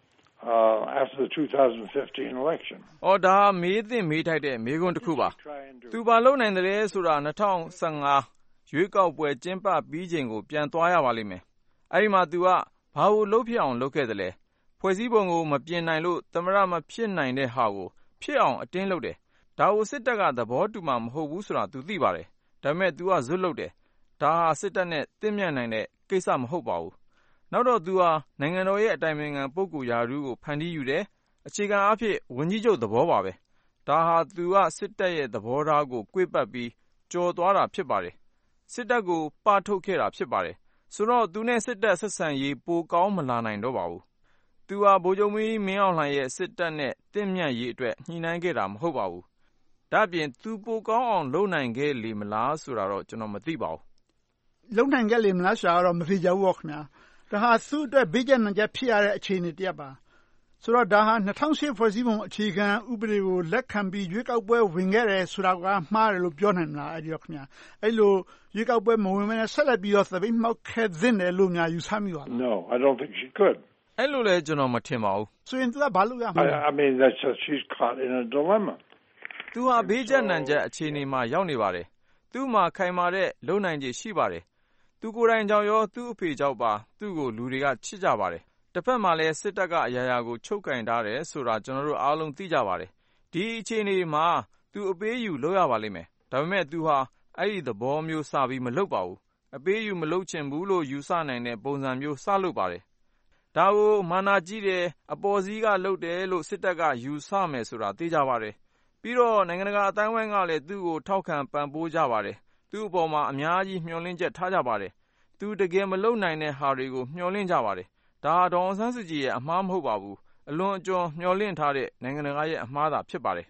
uh, after the twenty fifteen election
အော်ဒါမေးသင့်မေးထိုက်တဲ့မေးခွန်းတစ်ခုပါသူဘာလုပ်နိုင်တယ်လဲဆိုတာtwenty fifteenရွေးကောက်ပွဲကျင်းပပြီးချိန်ကိုပြန်သွားရပါလိမ့်မယ်အဲ့ဒီမှာသူကဘာလို့လှုပ်ဖြစ်အောင်လုပ်ခဲ့တယ်လဲဖွဲ့စည်းပုံကိုမပြင်နိုင်လို့သမ္မတမဖြစ်နိုင်တဲ့ဟာကိုဖြစ်အောင်အတင်းလုပ်တယ်ဒါကိုစစ်တပ်ကသဘောတူမှာမဟုတ်ဘူးဆိုတာသူသိပါတယ်ဒါပေမဲ့ तू ကဇွတ်လုပ်တယ်ဒါဟာစစ်တပ်နဲ့တင့်မြတ်နိုင်တဲ့ကိစ္စမဟုတ်ပါဘူးနောက်တော့ तू ဟာနိုင်ငံတော်ရဲ့အတိုင်ပင်ခံပုဂ္ဂိုလ်ရာထူးကိုဖန်တီးယူတယ်အခြေခံအဖြစ်ဝန်ကြီးချုပ်သဘောပါပဲဒါဟာ तू ကစစ်တပ်ရဲ့သဘောထားကိုကွေ့ပတ်ပြီးကြော်သွားတာဖြစ်ပါတယ်စစ်တပ်ကိုပထုတ်ခဲ့တာဖြစ်ပါတယ်ဆိုတော့ तू နဲ့စစ်တပ်ဆက်ဆံရေးပိုကောင်းမလာနိုင်တော့ပါဘူးသူဟာဗိုလ်ချုပ်မင်းမင်းအောင်လှိုင်ရဲ့စစ်တပ်နဲ့တင့်မြတ်ရေးအတွက်ညှိနှိုင်းခဲ့တာမဟုတ်ပါဘူး။ဒါ့အပြင်သူပိုကောင်းအောင်လုပ်နိုင်ခဲ့လေမလားဆိုတာတော့ကျွန်တော်မသိပါဘူး
။လုပ်နိုင်ခဲ့လေမလားဆိုတာတော့မသိကြဘူးပေါ့ခင်ဗျာ။ဒါဟာသူ့အတွက်ဘေးကျပ်နံကျပ်ဖြစ်ရတဲ့အခြေအနေတစ်ရပ်ပါ။ဆိုတော့ဒါဟာtwo thousand eightဖွဲ့စည်းပုံအခြေခံဥပဒေကိုလက်ခံပြီးရွေးကောက်ပွဲဝင်ခဲ့တယ်ဆိုတာကမှားတယ်လို့ပြောနိုင်မလားအဲ့ဒီတော့ခင်ဗျာ။အဲ့လိုရွေးကောက်ပွဲမဝင်မနဲ့ဆက်လက်ပြီးတော့သပိတ်မှောက်ခဲ့သင့်တယ်လို့များယူဆမိပါလား
No, I don't think she could.
အဲ့လိုလဲကျွန်တော်မထင်ပါဘူး
ဆိုရင်သူကဘာလုပ်ရမှာလဲ
I mean that's just, she's caught in a dilemma
သူဟာဘေးကျပ်နံကျပ်အခြေအနေမှာရောက်နေပါတယ်သူ့မှာခိုင်မာတဲ့လုံနိုင်ခြေရှိပါတယ်သူကိုယ်တိုင်ကြောင့်ရောသူ့အဖေကြောင့်ပါသူ့ကိုလူတွေကချစ်ကြပါတယ်တစ်ဖက်မှာလဲစစ်တပ်ကအရာရာကိုချုပ်ကင်ထားတယ်ဆိုတာကျွန်တော်တို့အားလုံးသိကြပါတယ်ဒီအခြေအနေမှာသူအပေးယူလုပ်ရပါလိမ့်မယ်ဒါပေမဲ့သူဟာအဲ့ဒီသဘောမျိုးစပြီးမလုပ်ပါဘူးအပေးယူမလုပ်ချင်ဘူးလို့ယူဆနိုင်တဲ့ပုံစံမျိုးစလုပ်ပါတယ်ဒါကိုမာနာကြီးတယ်အပေါ်စီးကလှုပ်တယ်လို့စစ်တပ်ကယူဆမယ်ဆိုတာသိကြပါတယ်ပြီးတော့နိုင်ငံတကာအတိုင်းဝိုင်းကလည်းသူ့ကိုထောက်ခံပံ့ပိုးကြပါတယ်သူ့အပေါ်မှာအများကြီးမျှော်လင့်ချက်ထားကြပါတယ်သူတကယ်မလုံနိုင်တဲ့ဟာတွေကိုမျှော်လင့်ကြပါတယ်ဒါဒေါ်အောင်ဆန်းစုကြည်ရဲ့အမှားမဟုတ်ပါဘူးအလွန်အကျွံမျှော်လင့်ထားတဲ့နိုင်ငံတကာရဲ့အမှားသာဖြစ်ပါတယ်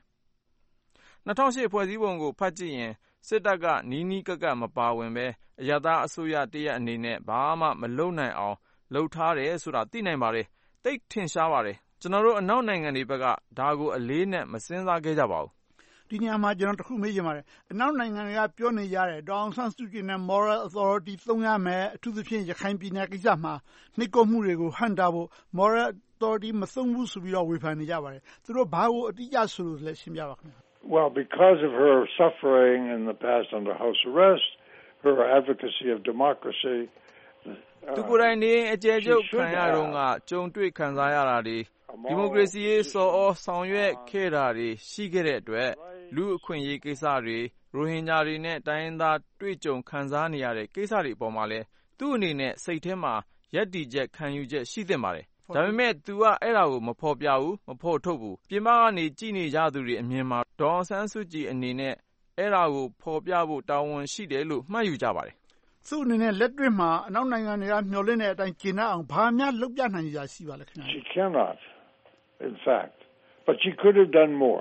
two thousand eightဖွဲ့စည်းပုံကိုဖတ်ကြည့်ရင်စစ်တပ်ကနီးနီးကပ်ကပ်မပါဝင်ပဲအရသာအစိုးရတရက်အနေနဲ့ဘာမှမလုံနိုင်အောင်လှုပ်ထားတယ်ဆိုတာသိနိုင်ပါတယ်တိတ်ထင်ရှားပါတယ်ကျွန်တော်တို့အနောက်နိုင်ငံတွေဘက်ကဒါကိုအလေးနဲ့မစင်စားခဲ့ကြပါဘူး
ဒီနေရာမှာကျွန်တော်တခုမေးချင်ပါတယ်အနောက်နိုင်ငံတွေကပြောနေကြတယ်ဒေါအောင်ဆန်းစုကြည်နဲ့ moral authority သုံးရမယ်အထူးသဖြင့်ရခိုင်ပြည်နယ်ကိစ္စမှာနှိပ်ကွပ်မှုတွေကိုဟန့်တာဖို့ moral authority မသုံးဘူးဆိုပြီးတော့ဝေဖန်နေကြပါတယ်သူတို့ဘာကိုအတိအကျဆိုလို့လဲရှင်းပြပါခင်ဗျာ
Well because of her suffering in the past under house arrest her advocacy of democracy
သူကိုယ်တိုင်နေအကျယ်ချုပ်ခံရတော့ကကြုံတွေ့ခံစားရတာတွေဒီမိုကရေစီရေးစော်ဩဆောင်ရွက်ခဲ့တာတွေရှိခဲ့တဲ့အတွက်လူအခွင့်အရေးကိစ္စတွေရိုဟင်ဂျာတွေနဲ့တိုင်းရင်းသားတွေ့ကြုံခံစားနေရတဲ့ကိစ္စတွေအပေါ်မှာလဲသူ့အနေနဲ့စိတ်ထဲမှာယက်တီချက်ခံယူချက်ရှိသင့်ပါတယ်ဒါပေမဲ့ तू ကအဲ့ဒါကိုမဖော်ပြဘူးမဖော်ထုတ်ဘူးပြင်ပကနေကြည်နေကြသူတွေအမြင်မှာဒေါ်ဆန်းစုကြည်အနေနဲ့အဲ့ဒါကိုဖော်ပြဖို့တာဝန်ရှိတယ်လို့မှတ်ယူကြပါတယ်
သူ့အနေနဲ့လက်တွေ့မှာအနောက်နိုင်ငံတွေကမျှော်လင့်တဲ့အတိုင်းကျင့်အောင်ဘာမှလုပ်ပြနိုင်ကြရှိပါလဲခင်ဗျာ
She cannot in fact but she could have done more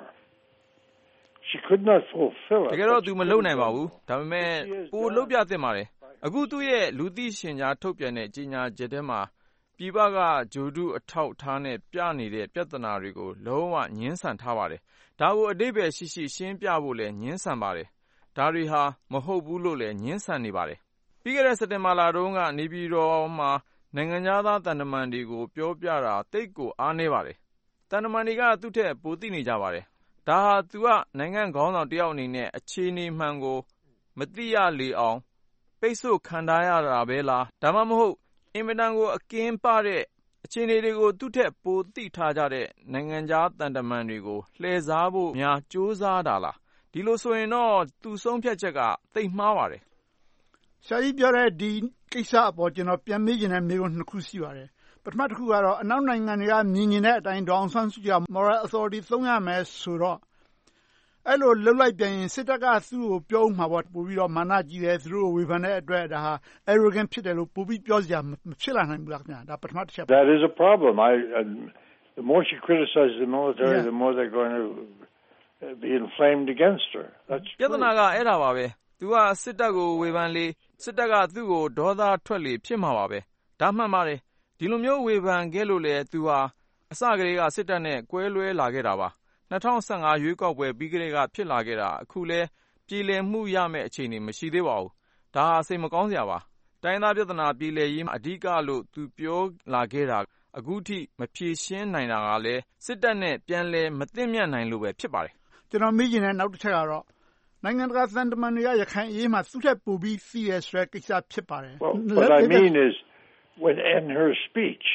She could not fulfill it
တကယ်တော့ तू မလုပ်နိုင်ပါဘူးဒါပေမဲ့ပိုလုပ်ပြသင့်ပါတယ်အခုသူ့ရဲ့လူသိရှင်ကြားထုတ်ပြန်တဲ့ကြီးညာချက်ထဲမှာပြည်ပကဂျိုဒုအထောက်ထားနဲ့ပြနေတဲ့ပြဿနာတွေကိုလုံးဝညှင်းဆန်ထားပါတယ်ဒါကိုအတိတ်ပဲရှိရှိရှင်းပြဖို့လဲညှင်းဆန်ပါတယ်ဒါတွေဟာမဟုတ်ဘူးလို့လဲညှင်းဆန်နေပါတယ်ပြီးခဲ့တဲ့စက်တင်ဘာလတုန်းကနေပြည်တော်မှာနိုင်ငံသားတန်တမန်တွေကိုပြောပြတာတိတ်ကိုအားနေပါတယ်တန်တမန်တွေကသူ့ထက်ပိုသိနေကြပါတယ်ဒါဟာသူကနိုင်ငံခေါင်းဆောင်တယောက်အနေနဲ့အခြေအနေမှန်ကိုမသိရလေအောင်ပိတ်ဆို့ခံထားရတာပဲလားဒါမှမဟုတ်အင်မတန်ကိုအကင်းပတဲ့အခြေအနေတွေကိုသူ့ထက်ပိုသိထားကြတဲ့နိုင်ငံသားတန်တမန်တွေကိုလှည့်စားဖို့များကြိုးစားတာလားဒီလိုဆိုရင်တော့သူ့ဆုံးဖြတ်ချက်ကသိပ်မှားပါတယ်
ဆရာကြီးပြောတဲ့ဒီကိစ္စအပေါ်ကျွန်တော်ပြန်မေးချင်တဲ့မေးခွန်းနှစ်ခုရှိပါတယ်ပထမတစ်ခုကတော့အနောက်နိုင်ငံတွေကမြင်မြင်တဲ့အတိုင်းဒေါအောင်ဆန်းစုကြည် moral authority သုံးရမယ်ဆိုတော့အဲ့လိုလှုပ်လိုက်ပြန်ရင်စစ်တပ်ကသူ့ကိုပြောဦးမှာပေါ့ပို့ပြီးတော့မာနကြီးတယ်သူတို့ကိုဝေဖန်တဲ့အတွက်ဒါဟာ arrogant ဖြစ်တယ်လို့ပို့ပြီးပြောစရာမဖြစ်လာနိုင်ဘူးလားခင်ဗျာဒါပထမတစ်ချက်
That is a problem. I uh, the more she criticizes the military yeah. the more they're going to be inflamed against her. That's
ပြဿနာကအဲ့ဒါပါပဲသူကစစ်တပ်ကိုဝေဖန်လေစစ်တပ်ကသူ့ကိုဒေါသထွက်လေဖြစ်မှာပါပဲဒါမှန်ပါတယ်ဒီလိုမျိုးဝေဖန်ခဲ့လို့လေသူဟာအစကတည်းကစစ်တပ်နဲ့ကွဲလွဲလာခဲ့တာပါ၂၀၁၅ရွေးကောက်ပွဲပြီးကလေးကဖြစ်လာခဲ့တာအခုလဲပြည်လည်မှုရမယ့်အခြေအနေမရှိသေးပါဘူးဒါဟာစိတ်မကောင်းစရာပါတိုင်းသားပြဿနာပြည်လည်ရေးအဓိကလို့သူပြောလာခဲ့တာအခုထိမဖြေရှင်းနိုင်တာကလည်းစစ်တပ်နဲ့ပြန်လဲမသိမြတ်နိုင်လို့ပဲဖြစ်ပါတယ်
ကျွန်တော်မေးချင်တဲ့နောက်တစ်ချက်ကတော့နိုင်ငံတကာသံတမန်တွေကရခိုင်အရေးမှာသူ့ထက်ပိုပြီးသိရဆိုတဲ့ကိစ္စဖြစ်ပါတယ်
What I mean is when in her speech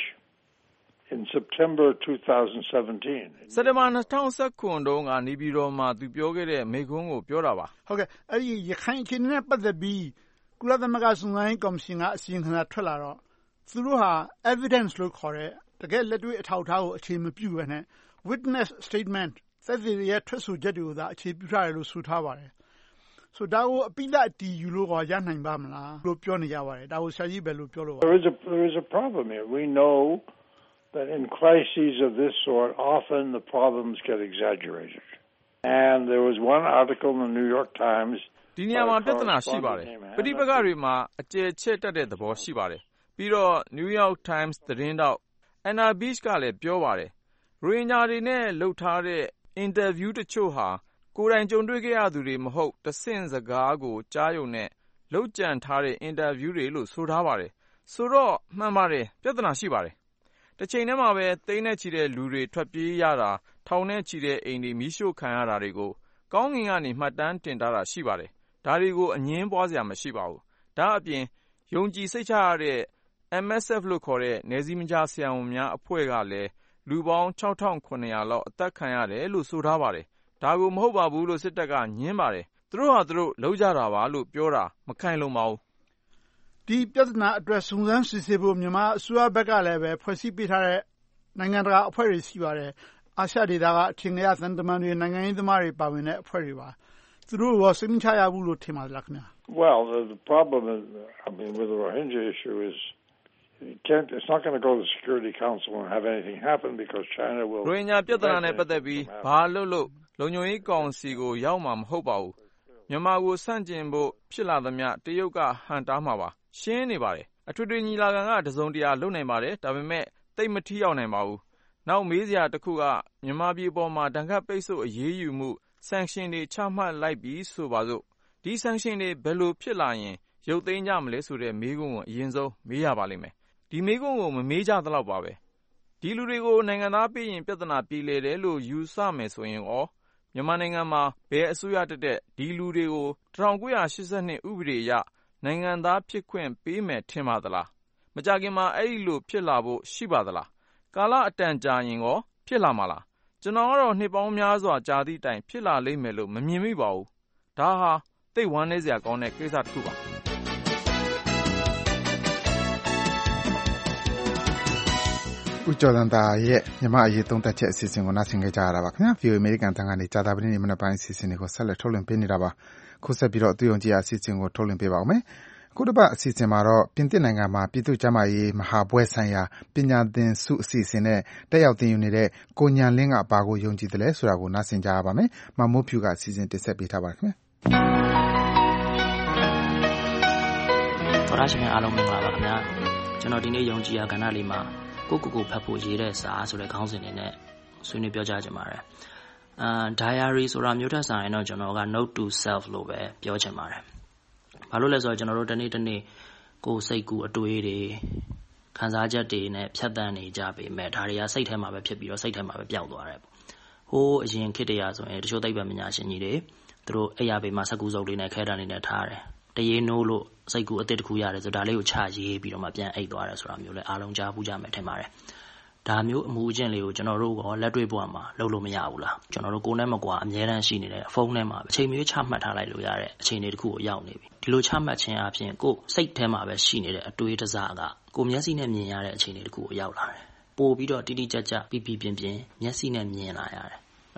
in September twenty seventeen
စက်တင်ဘာ၂၀၁၇တုန်းကနေပြည်တော်မှာသူပြောခဲ့တဲ့မိန့်ခွန်းကိုပြောတာပါ
ဟုတ်ကဲ့အဲ့ဒီရခိုင်အခြေအနေနဲ့ပတ်သက်ပြီးကုလသမဂ္ဂစုံစမ်းရေးကော်မရှင်ကအစီရင်ခံစာထွက်လာတော့သူတို့ဟာ evidence လို့ခေါ်တဲ့တကယ်လက်တွေ့အထောက်အထားကိုအခြေမပြုဘဲနဲ့ witness statement သက်သေရဲ့ထွက်ဆိုချက်တွေကိုသာအခြေပြုထားတယ်လို့ဆိုထားပါတယ်ဆိုဒါကိုအပိဓာအတီယူလို့ရနိုင်ပါမလားလို့ပြောနေကြပါတယ်ဒါကိုဆရာကြီးပဲလို့ပြောလို့ပါ
There is a there is a problem here we know that in crises of this sort often the problems get exaggerated and there was one article in the New York Times
ဒီနေရာမှာပြဿနာရှိပါတယ်ပဋိပက္ခတွေမှာအကျယ်ချဲ့တက်တဲ့သဘောရှိပါတယ်ပြီးတော့ New York Times သတင်းတောက် Anna Beach ကလည်းပြောပါတယ်ရိုဟင်ဂျာတွေနဲ့လှုပ်ထားတဲ့အင်တာဗျူးတချို့ဟာကိုယ်တိုင်ကြုံတွေ့ခဲ့ရသူတွေမဟုတ်တဆင့်စကားကိုကြားရုံနဲ့လှုပ်ကြံထားတဲ့အင်တာဗျူးတွေလို့ဆိုထားပါတယ်ဆိုတော့မှန်ပါတယ်ပြဿနာရှိပါတယ်တစ်ချိန်တည်းမှာပဲသိန်းနဲ့ချီတဲ့လူတွေထွက်ပြေးရတာထောင်နဲ့ချီတဲ့အိမ်တွေမီးရှို့ခံရတာတွေကိုကောင်းကင်ကနေမှတ်တမ်းတင်ထားတာရှိပါတယ်ဒါတွေကိုအငင်းပွားစရာမရှိပါဘူးဒါအပြင်ယုံကြည်စိတ်ချရတဲ့ M S F လို့ခေါ်တဲ့နယ်စည်းမခြားဆရာဝန်များအဖွဲ့ကလည်းလူပေါင်း၆ထောင်ခုနှစ်ရာလောက်အသက်ခံရတယ်လို့ဆိုထားပါတယ်ဒါကိုမဟုတ်ပါဘူးလို့စစ်တပ်ကညင်းပါတယ်သူတို့ဟာသူတို့လှုပ်ကြတာပါလို့ပြောတာမခိုင်လုံပါဘူး
ဒီပြဿနာအတွက်စုံစမ်းစစ်ဆေးဖို့မြန်မာအစိုးရဘက်ကလည်းပဲဖွဲ့စည်းပေးထားတဲ့နိုင်ငံတကာအဖွဲ့တွေရှိပါတယ်အာရှဒေသကအထင်ကရသံတမန်တွေနိုင်ငံရေးသမားတွေပါဝင်တဲ့အဖွဲ့တွေပါသူတို့ရောစိတ်မချရဘူးလို့ထင်ပါလားခင်ဗျာ
Well the, the problem is I mean with the Rohingya issue is you can't it's not going to go to the Security Council and have anything happen because China will
ရိုဟင်ဂျာပြဿနာနဲ့ပတ်သက်ပြီးဘာလို့လို့လုံခြုံရေးကောင်စီကိုရောက်မှာမဟုတ်ပါဘူးမြန်မာကိုဆန့်ကျင်ဖို့ဖြစ်လာသမျှတရုတ်ကဟန်တားမှာပါရှင်းနေပါတယ်အထွေထွေညီလာခံကတစုံတရာလုပ်နိုင်ပါတယ်ဒါပေမဲ့တိတ်မထီရောက်နိုင်ပါဘူးနောက်မေးစရာတစ်ခုကမြန်မာပြည်ပေါ်မှာတန်ခတ်ပိတ်ဆို့အရေးယူမှု sanction တွေချမှတ်လိုက်ပြီးဆိုပါစို့ဒီ sanction တွေဘယ်လိုဖြစ်လာရင်ရုပ်သိမ်းကြမလဲဆိုတဲ့မေးခွန်းကိုအရင်ဆုံးမေးရပါလိမ့်မယ်ဒီမေးခွန်းကိုမမေးကြသလောက်ပါပဲဒီလူတွေကိုနိုင်ငံသားပြည်ရင်ပြဿနာပြည်လေတယ်လို့ယူဆမယ်ဆိုရင်ရောမြန်မာနိုင်ငံမှာဘယ်အစိုးရတက်တဲ့ဒီလူတွေကို၁၉၈၂ဥပဒေအရနိုင်ငံသားဖြစ်ခွင့်ပေးမယ်ထင်ပါသလားမကြခင်မှာအဲ့ဒီလိုဖြစ်လာဖို့ရှိပါသလားကာလအတန်ကြာရင်ရောဖြစ်လာမှာလားကျွန်တော်ကတော့နှစ်ပေါင်းများစွာကြာသည့်တိုင်ဖြစ်လာလိမ့်မယ်လို့မမြင်မိပါဘူးဒါဟာသိဝမ်းနည်းစရာကောင်းတဲ့ကိစ္စတစ်ခုပါ
ဦးကျော်တန်တာရဲ့မြန်မာအရေးသုံးသပ်ချက်အစီအစဉ်ကိုနားဆင်ကြကြရတာပါခင်ဗျာ ဗီအိုအေ American တန်ကနေကြာသပတေးနေ့မနက်ပိုင်းအစီအစဉ်တွေကိုဆက်လက်ထုတ်လွှင့်ပေးနေတာပါခုဆက်ပြီးတော့သူယုံကြည်အစီအစဉ်ကိုထုတ်လွှင့်ပေးပါဦးမယ်အခုတစ်ပတ်အစီအစဉ်မှာတော့ပြင်သစ်နိုင်ငံမှာပြည်သူ့ကျန်းမာရေးမဟာပွဲဆိုင်ရာပညာသင်ဆုအစီအစဉ်နဲ့တက်ရောက်သင်ယူနေတဲ့ကိုညံလင်းကဘာကိုယုံကြည်တယ်လဲဆိုတာကိုနားဆင်ကြရပါမယ်မမိုးဖြူကအစီအစဉ်တင်ဆက်ပေးထားပါခင်ဗျာ
တော်ရရှိမြအားလုံးမင်္ဂလာပါခင်ဗျာကျွန်တော်ဒီနေ့ယုံကြည်ရာကဏ္ဍလေးမှာကိုကိုကိုဖတ်ဖို့ရေးတဲ့စာဆိုတဲ့ခေါင်းစဉ်လေးနဲ့ဆွေးနွေးပြောကြားချင်ပါတယ်အာ diary ဆိုတာမျိုးထက်ဆိုင်တော့ကျွန်တော်က note to self လို့ပဲပြောချင်ပါတယ်ဘာလို့လဲဆိုတော့ကျွန်တော်တို့တနေ့တနေ့ကိုယ်စိတ်ကူးအတွေးတွေခံစားချက်တွေနဲ့ဖြတ်သန်းနေကြပေမဲ့ဒါတွေကစိတ်ထဲမှာပဲဖြစ်ပြီးတော့စိတ်ထဲမှာပဲပျောက်သွားတယ်ဟိုးအရင်ခေတ်တည်းရဆိုရင်တချို့သိပ္ပံပညာရှင်ကြီးတွေသူတို့အဲ့ရပေမှာစက်ကူစုပ်လေးနဲ့ခဲတံလေးနဲ့ထားတယ်တရေနိုးလို့စိတ်ကူးအသစ်တစ်ခုရတယ်ဆိုဒါလေးကိုချရေးပြီးတော့မှပြန်အိတ်သွားတယ်ဆိုတာမျိုးလဲအားလုံးကြားဘူးကြမယ်ထင်ပါတယ်ဒါမျိုးအမှုအကျင့်လေးကိုကျွန်တော်တို့ကလက်တွေ့ဘဝမှာလုပ်လို့မရဘူးလားကျွန်တော်တို့ကိုယ်နဲ့မကွာအများတန်းရှိနေတဲ့ဖုန်းထဲမှာအချိန်မျိုးချမှတ်ထားလိုက်လို့ရတဲ့အခြေအနေတစ်ခုကိုရောက်နေပြီဒီလိုချမှတ်ခြင်းအပြင်ကိုယ်စိတ်ထဲမှာပဲရှိနေတဲ့အတွေးတစားကကိုယ်မျက်စိနဲ့မြင်ရတဲ့အခြေအနေတစ်ခုကိုရောက်လာတယ်ပို့ပြီးတော့တိတိကျကျပြပြပြင်းပြင်းမျက်စိနဲ့မြင်လာရတယ်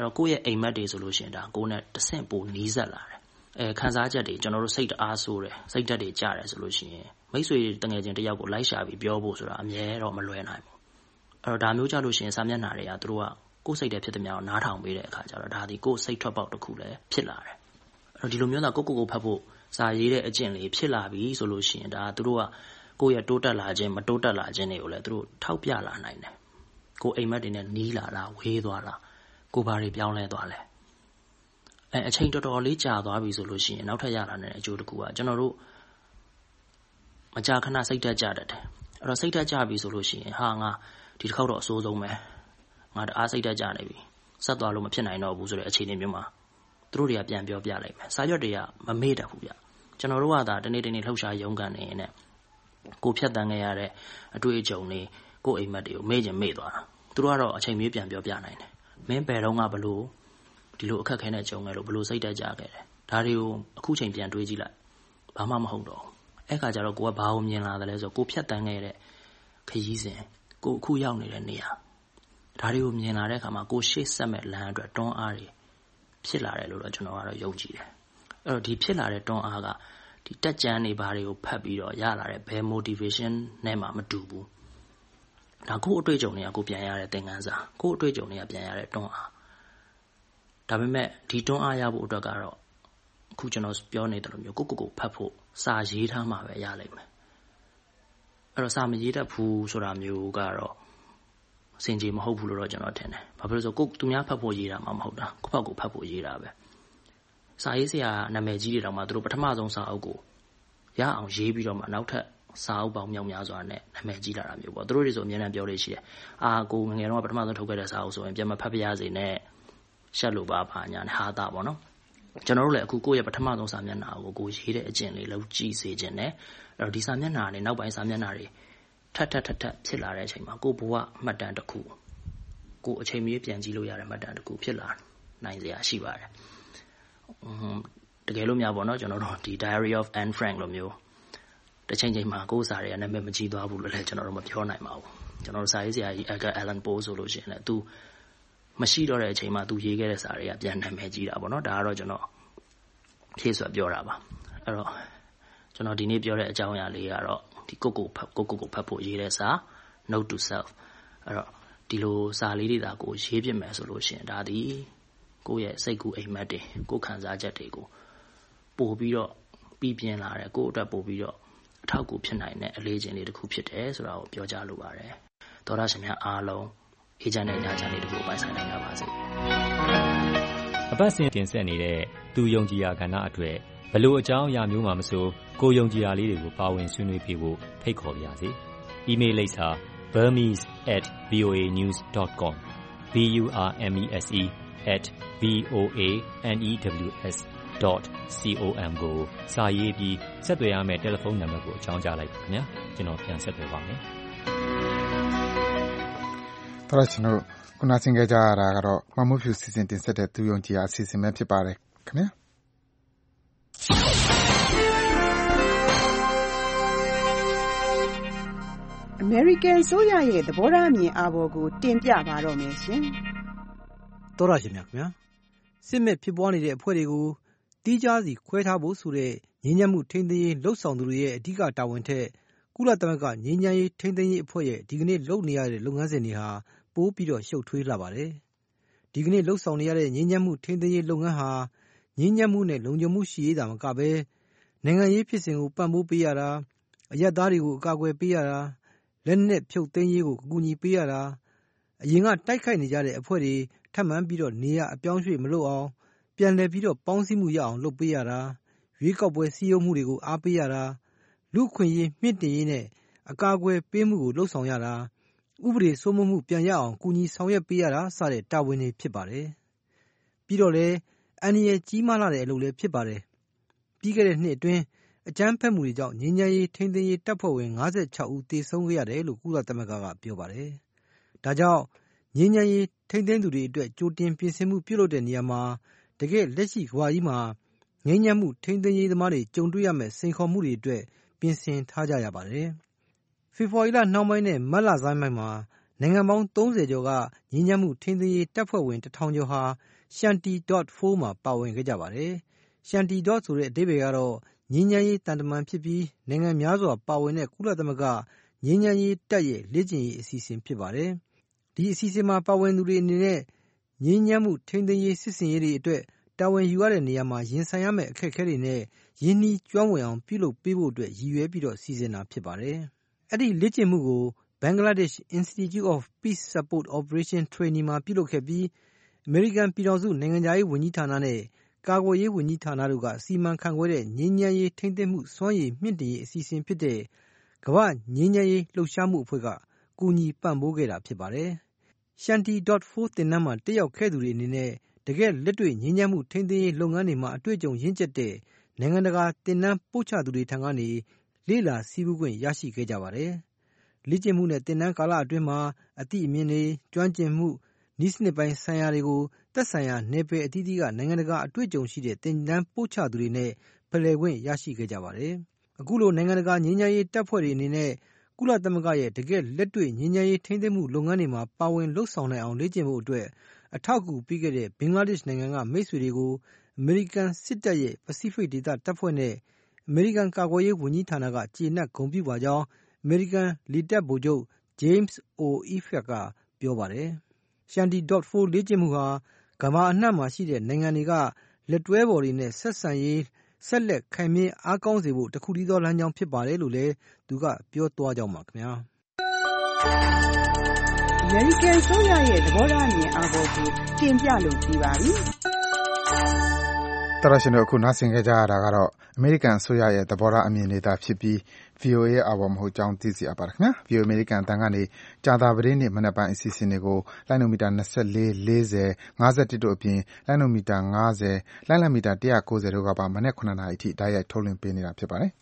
အဲ့တော့ကိုယ့်ရဲ့အိမ်မက်တွေဆိုလို့ရှိရင်ဒါကိုယ်နဲ့တစ်ဆင့်ပိုနီးစပ်လာတယ်အဲခံစားချက်တွေကျွန်တော်တို့စိတ်တအားဆိုးတယ်စိတ်ဓာတ်တွေကျတယ်ဆိုလို့ရှိရင်မိတ်ဆွေတငယ်ချင်းတယောက်ကိုလိုက်ရှာပြီးပြောဖို့ဆိုတာအမြဲတော့မလွယ်နိုင်ဘူးအဲ့တော့ဒါမျိုးကြလို့ရှိရင်စာမျက်နှာတွေကသူတို့ကကိုယ်စိတ်ထဲဖြစ်တဲ့များကိုနားထောင်ပေးတဲ့အခါကျတော့ဒါဒီကိုယ်စိတ်ထွက်ပေါက်တစ်ခုလည်းဖြစ်လာတယ်အဲ့တော့ဒီလိုမျိုးသာကိုကိုကိုဖတ်ဖို့စာရေးတဲ့အကျင့်လေးဖြစ်လာပြီဆိုလို့ရှိရင်ဒါသူတို့ကကိုယ့်ရဲ့တိုးတက်လာခြင်းမတိုးတက်လာခြင်းတွေကိုလည်းသူတို့ထောက်ပြလာနိုင်တယ်ကိုယ်အိမ်မက်တွေနဲ့နီးလာတာဝေးသွားတာကိုယ်ဘာတွေပြောင်းလဲသွားလဲအဲအချိန်တော်တော်လေးကြာသွားပြီဆိုလို့ရှိရင်နောက်ထပ်ရလာတဲ့အကျိုးတစ်ခုကကျွန်တော်တို့မကြာခဏစိတ်ဓာတ်ကျတတ်တယ်အဲ့တော့စိတ်ဓာတ်ကျပြီဆိုလို့ရှိရင်ဟာငါဒီတစ်ခေါက်တော့အဆိုးဆုံးပဲငါတအားစိတ်ဓာတ်ကျနေပြီဆက်သွားလို့မဖြစ်နိုင်တော့ဘူးဆိုတဲ့အခြေအနေမျိုးမှာသူတို့တွေကပြန်ပြောပြလိုက်မယ်စာရွက်တွေကမမေ့တတ်ဘူးဗျကျွန်တော်တို့ကသာတနေ့တနေ့လှုပ်ရှားရုန်းကန်နေနေကိုဖြတ်တန်းခဲ့ရတဲ့အတွေ့အကြုံတွေကိုအိမ်မက်တွေကိုမေ့ချင်မေ့သွားတာသူတို့ကတော့အချိန်မီပြန်ပြောပြနိုင်တယ်မင်းဘယ်တော့မှဘလို့ဒီလိုအခက်ခဲနဲ့ကြုံခဲ့လို့ဘလို့စိတ်တက်ကြခဲ့တယ်ဒါတွေကိုအခုချိန်ပြန်တွေးကြည့်လိုက်ဘာမှမဟုတ်တော့အဲ့ခါကျတော့ကိုကဘာကိုမြင်လာတယ်လဲဆိုကိုဖြတ်တန်းခဲ့တဲ့ခရီးစဉ်ကိုအခုရောက်နေတဲ့နေရာဒါတွေကိုမြင်လာတဲ့အခါမှာကိုရှေ့ဆက်မဲ့လမ်းအတွက်တွန်းအားတွေဖြစ်လာတယ်လို့တော့ကျွန်တော်ကတော့ယုံကြည်တယ်အဲ့တော့ဒီဖြစ်လာတဲ့တွန်းအားကဒီတက်ကြမ်းနေဘာတွေကိုဖတ်ပြီးတော့ရလာတဲ့ဘယ် motivation နဲ့မှမတူဘူးဒါကိုအတွေ့အကြုံတွေကကိုပြန်ရတဲ့သင်ခန်းစာကိုအတွေ့အကြုံတွေကပြန်ရတဲ့တွန်းအားဒါပေမဲ့ဒီတွန်းအားရဖို့အတွက်ကတော့အခုကျွန်တော်ပြောနေတယ်လို့မျိုးကိုကိုကိုဖတ်ဖို့စာရေးထားမှပဲရလိမ့်မယ်အဲ့တော့စာမရေးတတ်ဘူးဆိုတာမျိုးကတော့စင်ကြီးမဟုတ်ဘူးလို့တော့ကျွန်တော်ထင်တယ်ဘာဖြစ်လို့ဆိုကိုသူများဖတ်ဖို့ရေးတာမှမဟုတ်တာကိုဖတ်ကိုဖတ်ဖို့ရေးတာပဲစာရေးဆရာနာမည်ကြီးတွေတောင်မှသူတို့ပထမဆုံးစာအုပ်ကိုရအောင်ရေးပြီးတော့မှနောက်ထပ်စာအုပ်ပေါင်းမြောက်များစွာနဲ့နာမည်ကြီးလာတာမျိုးပေါ့သူတို့တွေဆိုအများနဲ့ပြောလို့ရှိတယ်အာကိုငငယ်တော့ပထမဆုံးထုတ်ခဲ့တဲ့စာအုပ်ဆိုရင်ပြန်မဖတ်ပြရစေနဲ့ရှက်လို့ပါပါညာနဲ့ဟာတာပေါ့နော်ကျွန်တော်တို့လည်းအခုကိုယ့်ရဲ့ပထမဆုံးစာမျက်နှာကိုကိုရေးတဲ့အကျင့်လေးလောက်ကြည့်စေခြင်းနဲ့အဲ့တော့ဒီစာမျက်နှာနဲ့နောက်ပိုင်းစာမျက်နှာတွေထပ်ထပ်ထပ်ထပ်ဖြစ်လာတဲ့အချိန်မှာကိုဘဝမှတ်တမ်းတစ်ခုကိုအချိန်မီပြန်ကြည့်လို့ရတဲ့မှတ်တမ်းတစ်ခုဖြစ်လာနိုင်စရာရှိပါတယ်တကယ်လို့များပေါ့နော်ကျွန်တော်တို့ဒီ Diary of Anne Frank လိုမျိုးတစ်ချိန်ချိန်မှာကိုယ်စာတွေကနာမည်မကြီးသွားဘူးလို့လည်းကျွန်တော်တို့မပြောနိုင်ပါဘူးကျွန်တော်တို့စာရေးဆရာကြီး Edgar Allan Poe ဆိုလို့ရှိရင်လည်းသူမရှိတော့တဲ့အချိန်မှာသူရေးခဲ့တဲ့စာတွေကပြန်နာမည်ကြီးတာပေါ့နော်ဒါကတော့ကျွန်တော်ဖြည့်စွက်ပြောတာပါအဲ့တော့ကျွန်တော်ဒီနေ့ပြောတဲ့အကြောင်းအရာလေးကတော့ဒီကိုကိုကိုကိုကိုဖတ်ဖို့ရေးတဲ့စာ Note to Self အဲ့တော့ဒီလိုစာလေးတွေဒါကိုရေးပြမယ်ဆိုလို့ရှိရင်ဒါဒီကိုယ့်ရဲ့စိတ်ကူးအိမ်မက်တွေကိုခံစားချက်တွေကိုပို့ပြီးတော့ပြီးပြင်းလာတယ်ကိုယ့်အတွက်ပို့ပြီးတော့အထောက်အကူဖြစ်နိုင်တဲ့အလေးချိန်လေးတစ်ခုဖြစ်တယ်ဆိုတာကိုပြောကြားလိုပါတယ်သောရရှင်များအားလုံးအေးချမ်းတဲ့ညချမ်းလေးတစ်ခုပိုင်ဆိုင်နိုင်ကြပါစေ
အပတ်စဉ်တင်ဆက်နေတဲ့သူယုံကြည်ရာကဏ္ဍအတွက်ဘလို့အကြောင်းအရာမျိုးမှမဆိုကိုယုံကြည်ရာလေးတွေကိုပါဝင်ဆွေးနွေးပြဖို့ဖိတ်ခေါ်ပါရစေ။ email လိပ်စာ burmese at voa news dot com b u r m e s e at v o a n e w s dot com ကိုစာရေးပြီးဆက်သွယ်ရမယ့်တယ်လီဖုန်းနံပါတ်ကိုအကြောင်းကြားလိုက်ပါခင်ဗျာကျွန်တော်ပြန်ဆက်သွယ်ပါမယ်
တော်ရရှင်တို့ခုနဆင်ကြကြရတာကတော့မမှုဖြူစီစဉ်တင်ဆက်တဲ့သူယုံကြည်ရာအစီအစဉ်ပဲဖြစ်ပါတယ်ခင်ဗျာ
အမေရိကန်ဆိုရရဲ့သဘောထားအမြင်အာဘော်ကိုတင်ပြပါတော့မယ်ရှင်
တော်ရရှင်များခင်ဗျာစစ်မဲ့ဖြစ်ပွားနေတဲ့အဖွဲ့တွေကိုတီးခြားစီခွဲထားဖို့ဆိုတဲ့ငြိမ်းချမ်းမှုထိန်းသိမ်းရေးလှုပ်ဆောင်သူတွေရဲ့အဓိကတာဝန်ထက်ကုလသမဂ္ဂငြိမ်းချမ်းရေးထိန်းသိမ်းရေးအဖွဲ့ရဲ့ဒီကနေ့လုပ်နေရတဲ့လုပ်ငန်းစဉ်တွေဟာပိုးပြီးတော့ရှုပ်ထွေးလာပါတယ်။ဒီကနေ့လှုပ်ဆောင်နေရတဲ့ငြိမ်းချမ်းမှုထိန်းသိမ်းရေးလုပ်ငန်းဟာငြိမ်းချမ်းမှုနဲ့လုံခြုံမှုရှိရေးတာမကဘဲနိုင်ငံရေးဖြစ်စဉ်ကိုပံ့ပိုးပေးရတာအရပ်သားတွေကိုအကာအကွယ်ပေးရတာလက်နက်ဖြုတ်သိမ်းရေးကိုအကူအညီပေးရတာအရင်ကတိုက်ခိုက်နေကြတဲ့အဖွဲ့တွေထပ်မံပြီးတော့နေရအပြောင်းရွှေ့မလုပ်အောင်ပြန်လည်ပြီးတော့ပေါင်းစည်းမှုရအောင်လုပ်ပေးရတာရွေးကောက်ပွဲစည်းရုံးမှုတွေကိုအားပေးရတာလူခွင့်ရေးမြင့်တင်ရေးနဲ့အကာအကွယ်ပေးမှုကိုလှုပ်ဆောင်ရတာဥပဒေစိုးမိုးမှုပြန်ရအောင်ကူညီဆောင်ရွက်ပေးရတာစတဲ့တာဝန်တွေဖြစ်ပါတယ်ပြီးတော့လည်းအန္တရာယ်ကြီးမားလာတဲ့အလုပ်လည်းဖြစ်ပါတယ်ပြီးခဲ့တဲ့နှစ်အတွင်းအကြမ်းဖက်မှုတွေကြောင့်ငြိမ်းချမ်းရေးထိန်းသိမ်းရေးတပ်ဖွဲ့ဝင်၅၆ဦးသေဆုံးခဲ့ရတယ်လို့ကုလသမဂ္ဂကပြောပါတယ်ဒါကြောင့်ငြိမ်းချမ်းရေးထိန်းသိမ်းသူတွေအတွက်ကြိုတင်ပြင်ဆင်မှုပြုလုပ်တဲ့နေရာမှာတကယ်လက်ရှိကမ္ဘာကြီးမှာငြိမ်းချမ်းမှုထိန်းသိမ်းရေးသမားတွေကြုံတွေ့ရမယ့်စိန်ခေါ်မှုတွေအတွက်ပြင်ဆင်ထားကြရပါတယ်ဖေဖော်ဝါရီလနှောင်းပိုင်းနဲ့မတ်လဆန်းပိုင်းမှာနိုင်ငံပေါင်းသုံးဆယ်ကျော်ကငြိမ်းချမ်းမှုထိန်းသိမ်းရေးတပ်ဖွဲ့ဝင်တစ်ထောင်ကျော်ဟာ Shanti dot four မှာပါဝင်ခဲ့ကြပါတယ်။ Shanti dot ဆိုတဲ့အဓိပ္ပာယ်ကတော့ငြိမ်းချမ်းရေးတန်တမန်ဖြစ်ပြီးနိုင်ငံများစွာပါဝင်တဲ့ကုလသမဂ္ဂငြိမ်းချမ်းရေးတပ်ရဲ့လေ့ကျင့်ရေးအစီအစဉ်ဖြစ်ပါတယ်။ဒီအစီအစဉ်မှာပါဝင်သူတွေအနေနဲ့ငြိမ်းချမ်းမှုထိန်းသိမ်းရေးစစ်ဆင်ရေးတွေအတွက်တာဝန်ယူရတဲ့နေရာမှာရင်ဆိုင်ရမယ့်အခက်အခဲတွေနဲ့ရင်းနှီးကျွမ်းဝင်အောင်ပြုလုပ်ပေးဖို့အတွက်ရည်ရွယ်ပြီးတော့စီစဉ်တာဖြစ်ပါတယ်။အဲ့ဒီလေ့ကျင့်မှုကို Bangladesh Institute of Peace Support Operation Training မှာပြုလုပ်ခဲ့ပြီးအမေရိကန်ပြည်ထောင်စုနိုင်ငံခြားရေးဝန်ကြီးဌာနနဲ့ကာကွယ်ရေးဝန်ကြီးဌာနတို့ကစီမံခန့်ခွဲတဲ့ငြိမ်းချမ်းရေးထိန်းသိမ်းမှုစွမ်းရည်မြင့်တင်ရေးအစီအစဉ်ဖြစ်တဲ့ကမ္ဘာ့ငြိမ်းချမ်းရေးလှုပ်ရှားမှုအဖွဲ့ကကူညီပံ့ပိုးခဲ့တာဖြစ်ပါတယ်။ Shanti dot four သင်တန်းမှာတက်ရောက်ခဲ့သူတွေအနေနဲ့တကယ်လက်တွေ့ငြိမ်းချမ်းမှုထိန်းသိမ်းရေးလုပ်ငန်းတွေမှာအတွေ့အကြုံရင့်ကျက်တဲ့နိုင်ငံတကာသင်တန်းပို့ချသူတွေထံကနေလေ့လာစည်းဝေးခွင့်ရရှိခဲ့ကြပါတယ်။လေ့ကျင့်မှုနဲ့သင်တန်းကာလအတွင်းမှာအသိအမြင်တွေကျွမ်းကျင်မှုနည်းစနစ်ပိုင်းဆိုင်ရာတွေကိုသက်ဆိုင်ရာနယ်ပယ်အသီးသီးကနိုင်ငံတကာအတွေ့အကြုံရှိတဲ့သင်တန်းပို့ချသူတွေနဲ့ဖလှယ်ခွင့်ရရှိခဲ့ကြပါတယ်။အခုလိုနိုင်ငံတကာငြိမ်းချမ်းရေးတပ်ဖွဲ့တွေအနေနဲ့ကုလသမဂ္ဂရဲ့တကယ်လက်တွေ့ငြိမ်းချမ်းရေးထိန်းသိမ်းမှုလုပ်ငန်းတွေမှာပါဝင်လှုပ်ဆောင်နိုင်အောင်လေ့ကျင့်ဖို့အတွက်အထောက်အကူပေးခဲ့တဲ့ဘင်္ဂလားဒေ့ရှ်နိုင်ငံကမိတ်ဆွေတွေကိုအမေရိကန်စစ်တပ်ရဲ့ပစိဖိတ်ဒေသတပ်ဖွဲ့နဲ့အမေရိကန်ကာကွယ်ရေးဝန်ကြီးဌာနကကျေနပ်ဂုဏ်ပြုပါကြောင်းအမေရိကန်လေတပ်ဗိုလ်ချုပ် James O. Ifat ကပြောပါတယ်။ Shanti dot four လေ့ကျင့်မှုဟာကမ္ဘာအနှံ့မှာရှိတဲ့နိုင်ငံတွေကလက်တွဲဖော်တွေနဲ့ဆက်ဆံရေးဆက်လက်ခိုင်မြဲအားကောင်းစေဖို့တခုတည်းသောလမ်းကြောင်းဖြစ်ပါတယ်လို့လည်းသူကပြောသွားကြောင်းပါခင်ဗျာ။
American ဆိုရရဲ့သဘောထားအမြင်အာဘော်ကိုတင်ပြလို့ပြီးပါပြီ။
တော်ရရှင်တို့အခုနားဆင်ခဲ့ကြရတာကတော့အမေရိကန်အစိုးရရဲ့သဘောထားအမြင်တွေသာဖြစ်ပြီး ဗွီအိုအေ ရဲ့အာဘော်မဟုတ်ကြောင်းသိစေရပါတယ်ခင်ဗျာ။ ဗွီအိုအေ အမေရိကန်အသံကနေကြာသပတေးနေ့မနက်ပိုင်းအစီအစဉ်တွေကိုလိုင်းနိုမီတာ၂၄၊၄၀၊၅၁တို့အပြင်လိုင်းနိုမီတာ၅၀၊လိုင်းလံမီတာ၁၉၀တို့ကပါမနက်၇နာရီအထိတိုက်ရိုက်ထုတ်လွှင့်ပေးနေတာဖြစ်ပါတယ်။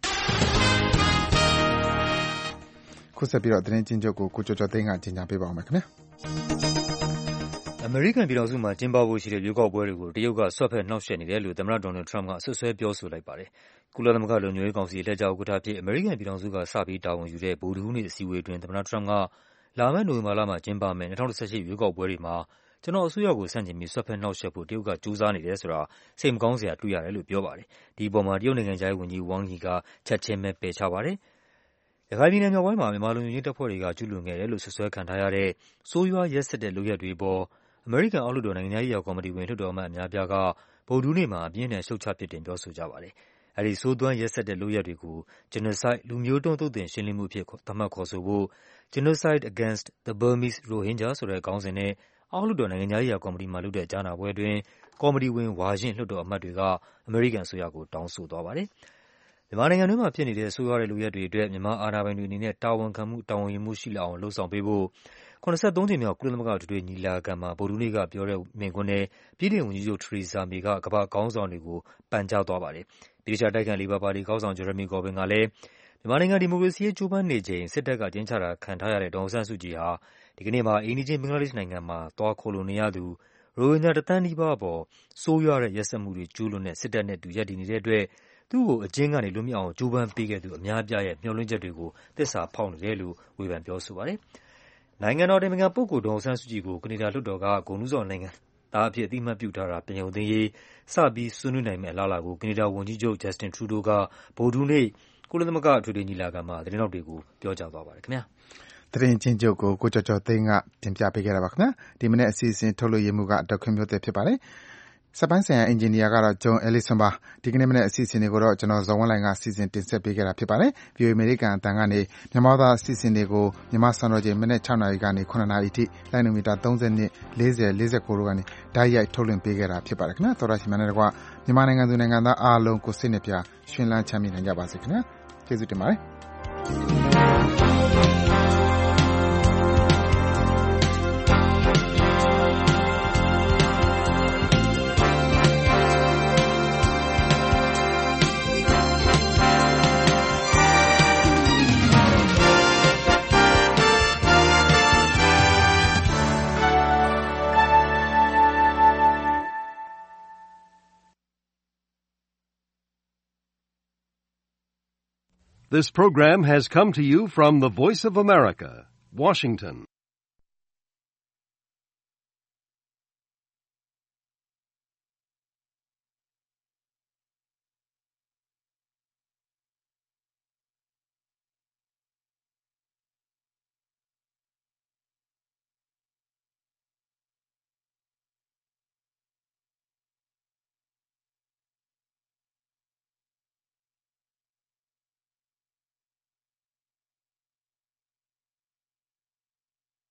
ခုဆက်ပြီးတော့သတင်းချင်းချုပ်ကိုကိုကျော်ကျော်သိန်းကကြီးညာပေးပါဦးမယ်ခင်ဗျာ
။အမေရိကန်ပြည်ထောင်စုမှာကျင်းပဖို့ရှိတဲ့ရွေးကောက်ပွဲတွေကိုတရုတ်ကဆွတ်ဖက်နှောက်ယှက်နေတယ်လို့သမ္မတဒေါ်နယ်ထရမ့်ကဆွဆွဲပြောဆိုလိုက်ပါတယ်။ကုလသမဂ္ဂလုံခြုံရေးကောင်စီအလှည့်ကျဥက္ကဋ္ဌအဖြစ်အမေရိကန်ပြည်ထောင်စုကစပြီးတာဝန်ယူတဲ့ဗုဒ္ဓဟူးနေ့အစည်းအဝေးအတွင်းသမ္မတထရမ့်ကလာမယ့်နိုဝင်ဘာလမှာကျင်းပမယ့်၂၀၁၈ရွေးကောက်ပွဲတွေမှာကျွန်တော်အစိုးရကိုဆန့်ကျင်ပြီးဆွတ်ဖက်နှောက်ယှက်ဖို့တရုတ်ကကြိုးစားနေတယ်ဆိုတာစိတ်မကောင်းစရာတွေ့ရတယ်လို့ပြောပါတယ်။ဒီအပေါ်မှာတရုတ်နိုင်ငံခြားရေးဝန်ကြီး Wang Yi ကချက်ချင်းပဲပယ်ချပါတယ်။ရခိုင်ပြည်နယ်မြောက်ပိုင်းမှာမြန်မာလုံခြုံရေးတပ်ဖွဲ့တွေကကျူးလွန်ခဲ့တယ်လို့စွပ်စွဲခံထားရတဲ့ဆိုးရွားရက်စက်တဲ့လုပ်ရပ်တွေအပေါ်အမေရိကန်အောက်လွှတ်တော်နိုင်ငံခြားရေးရာကော်မတီဝင်လွှတ်တော်အမတ်အများအပြားကဗုဒ္ဓဟူးနေ့မှာအပြင်းအထန်ရှုတ်ချပြစ်တင်ပြောဆိုကြပါတယ်။အဲဒီဆိုးသွမ်းရက်စက်တဲ့လုပ်ရပ်တွေကို Genocide လူမျိုးတုံးသုတ်သင်ရှင်းလင်းမှုအဖြစ်သတ်မှတ်ခေါ်ဆိုဖို့ Genocide against the Burmese Rohingya ဆိုတဲ့ခေါင်းစဉ်နဲ့အောက်လွှတ်တော်နိုင်ငံခြားရေးရာကော်မတီမှာလုပ်တဲ့ကြားနာပွဲအတွင်းကော်မတီဝင်ဝါရင့်လွှတ်တော်အမတ်တွေကအမေရိကန်အစိုးရကိုတောင်းဆိုသွားပါတယ်။မြန်မာနိုင်ငံတွင်းမှာဖြစ်နေတဲ့ဆိုးရွားတဲ့လုပ်ရပ်တွေအတွက်မြန်မာအာဏာပိုင်တွေအနေနဲ့တာဝန်ခံမှုတာဝန်ယူမှုရှိလာအောင်လုပ်ဆောင်ပေးဖို့၇၃ကြိမ်မြောက်ကုလသမဂ္ဂအထွေထွေညီလာခံမှာဗုဒ္ဓဟူးနေ့ကပြောတဲ့မိန့်ခွန်းထဲဗြိတိန်ဝန်ကြီးချုပ် Theresa May ကကမ္ဘာ့ခေါင်းဆောင်တွေကိုပန်ကြားသွားပါတယ်။ဗြိတိသျှအတိုက်အခံလေဘာပါတီခေါင်းဆောင် Jeremy Corbyn ကလည်းမြန်မာနိုင်ငံဒီမိုကရေစီရေးကြိုးပမ်းနေချိန်စစ်တပ်ကအကျဉ်းချတာခံထားရတဲ့ဒေါ်အောင်ဆန်းစုကြည်ဟာဒီကနေ့မှာအိမ်နီးချင်းဘင်္ဂလားဒေ့ရှ်နိုင်ငံမှာသွားခိုလှုံနေရသူရိုဟင်ဂျာတသန်းနီးပါးအပေါ်ဆိုးရွားတဲ့ရက်စက်မှုတွေကျူးလွန်တဲ့စစ်တပ်နဲ့အတူရပ်တည်နေတဲ့အတွက်သူ့ကိုအကျဉ်းကနေလွတ်မြောက်အောင်ကြိုးပမ်းပေးခဲ့သူအများအပြားရဲ့မျှော်လင့်ချက်တွေကိုသစ္စာဖောက်နေတယ်လို့ဝေဖန်ပြောဆိုပါတယ်။နိုင်ငံတော်အတိုင်ပင်ခံပုဂ္ဂိုလ်ဒေါ်အောင်ဆန်းစုကြည်ကိုကနေဒါလွှတ်တော်ကဂုဏ်ထူးဆောင်နိုင်ငံသားအဖြစ်အသိအမှတ်ပြုထားတာပြန်ရုပ်သိမ်းရေးစပြီးဆွေးနွေးနိုင်မယ့်အလားအလာကိုကနေဒါဝန်ကြီးချုပ် Justin Trudeau ကဗုဒ္ဓဟူးနေ့ကုလသမဂ္ဂအထွေထွေညီလာခံမှာသတင်းထောက်တွေကိုပြောကြားသွားပါတယ်ခင်ဗျာ
။သတင်းချင်းချုပ်ကိုကိုကျော်ကျော်သိန်းကတင်ပြပေးခဲ့တာပါခင်ဗျာ။ဒီမနေ့အစီအစဉ်ထုတ်လွှင့်ရမှုကဒေါက်ခွင့်မျိုးသက်ဖြစ်ပါတယ်။စပိုင်းဆိုင်ရာအင်ဂျင်နီယာကတော့ John Ellison ပါဒီကနေ့မနေ့အစီအစဉ်တွေကိုတော့ကျွန်တော်ဇော်ဝင်းလိုင်ကစီစဉ်တင်ဆက်ပေးခဲ့တာဖြစ်ပါတယ်။ ဗီအိုအေ အမေရိကန်အသံကနေမြန်မာသားအစီအစဉ်တွေကိုမြန်မာစံတော်ချိန်မနေ့၆နာရီကနေ၇နာရီအထိလိုင်းနိုမီတာ၃၂ ၄၀ ၄၉တို့ကနေဓာတ်ရိုက်ထုတ်လွှင့်ပေးခဲ့တာဖြစ်ပါတယ်ခင်ဗျာ။သောရရှိမှန်းတဲ့ကွာမြန်မာနိုင်ငံသူနိုင်ငံသားအားလုံးကိုစိတ်နှပြရွှင်လန်းချမ်းမြေ့နိုင်ကြပါစေခင်ဗျာ။ကျေးဇူးတင်ပါတယ်
This program has come to you from the Voice of America, Washington.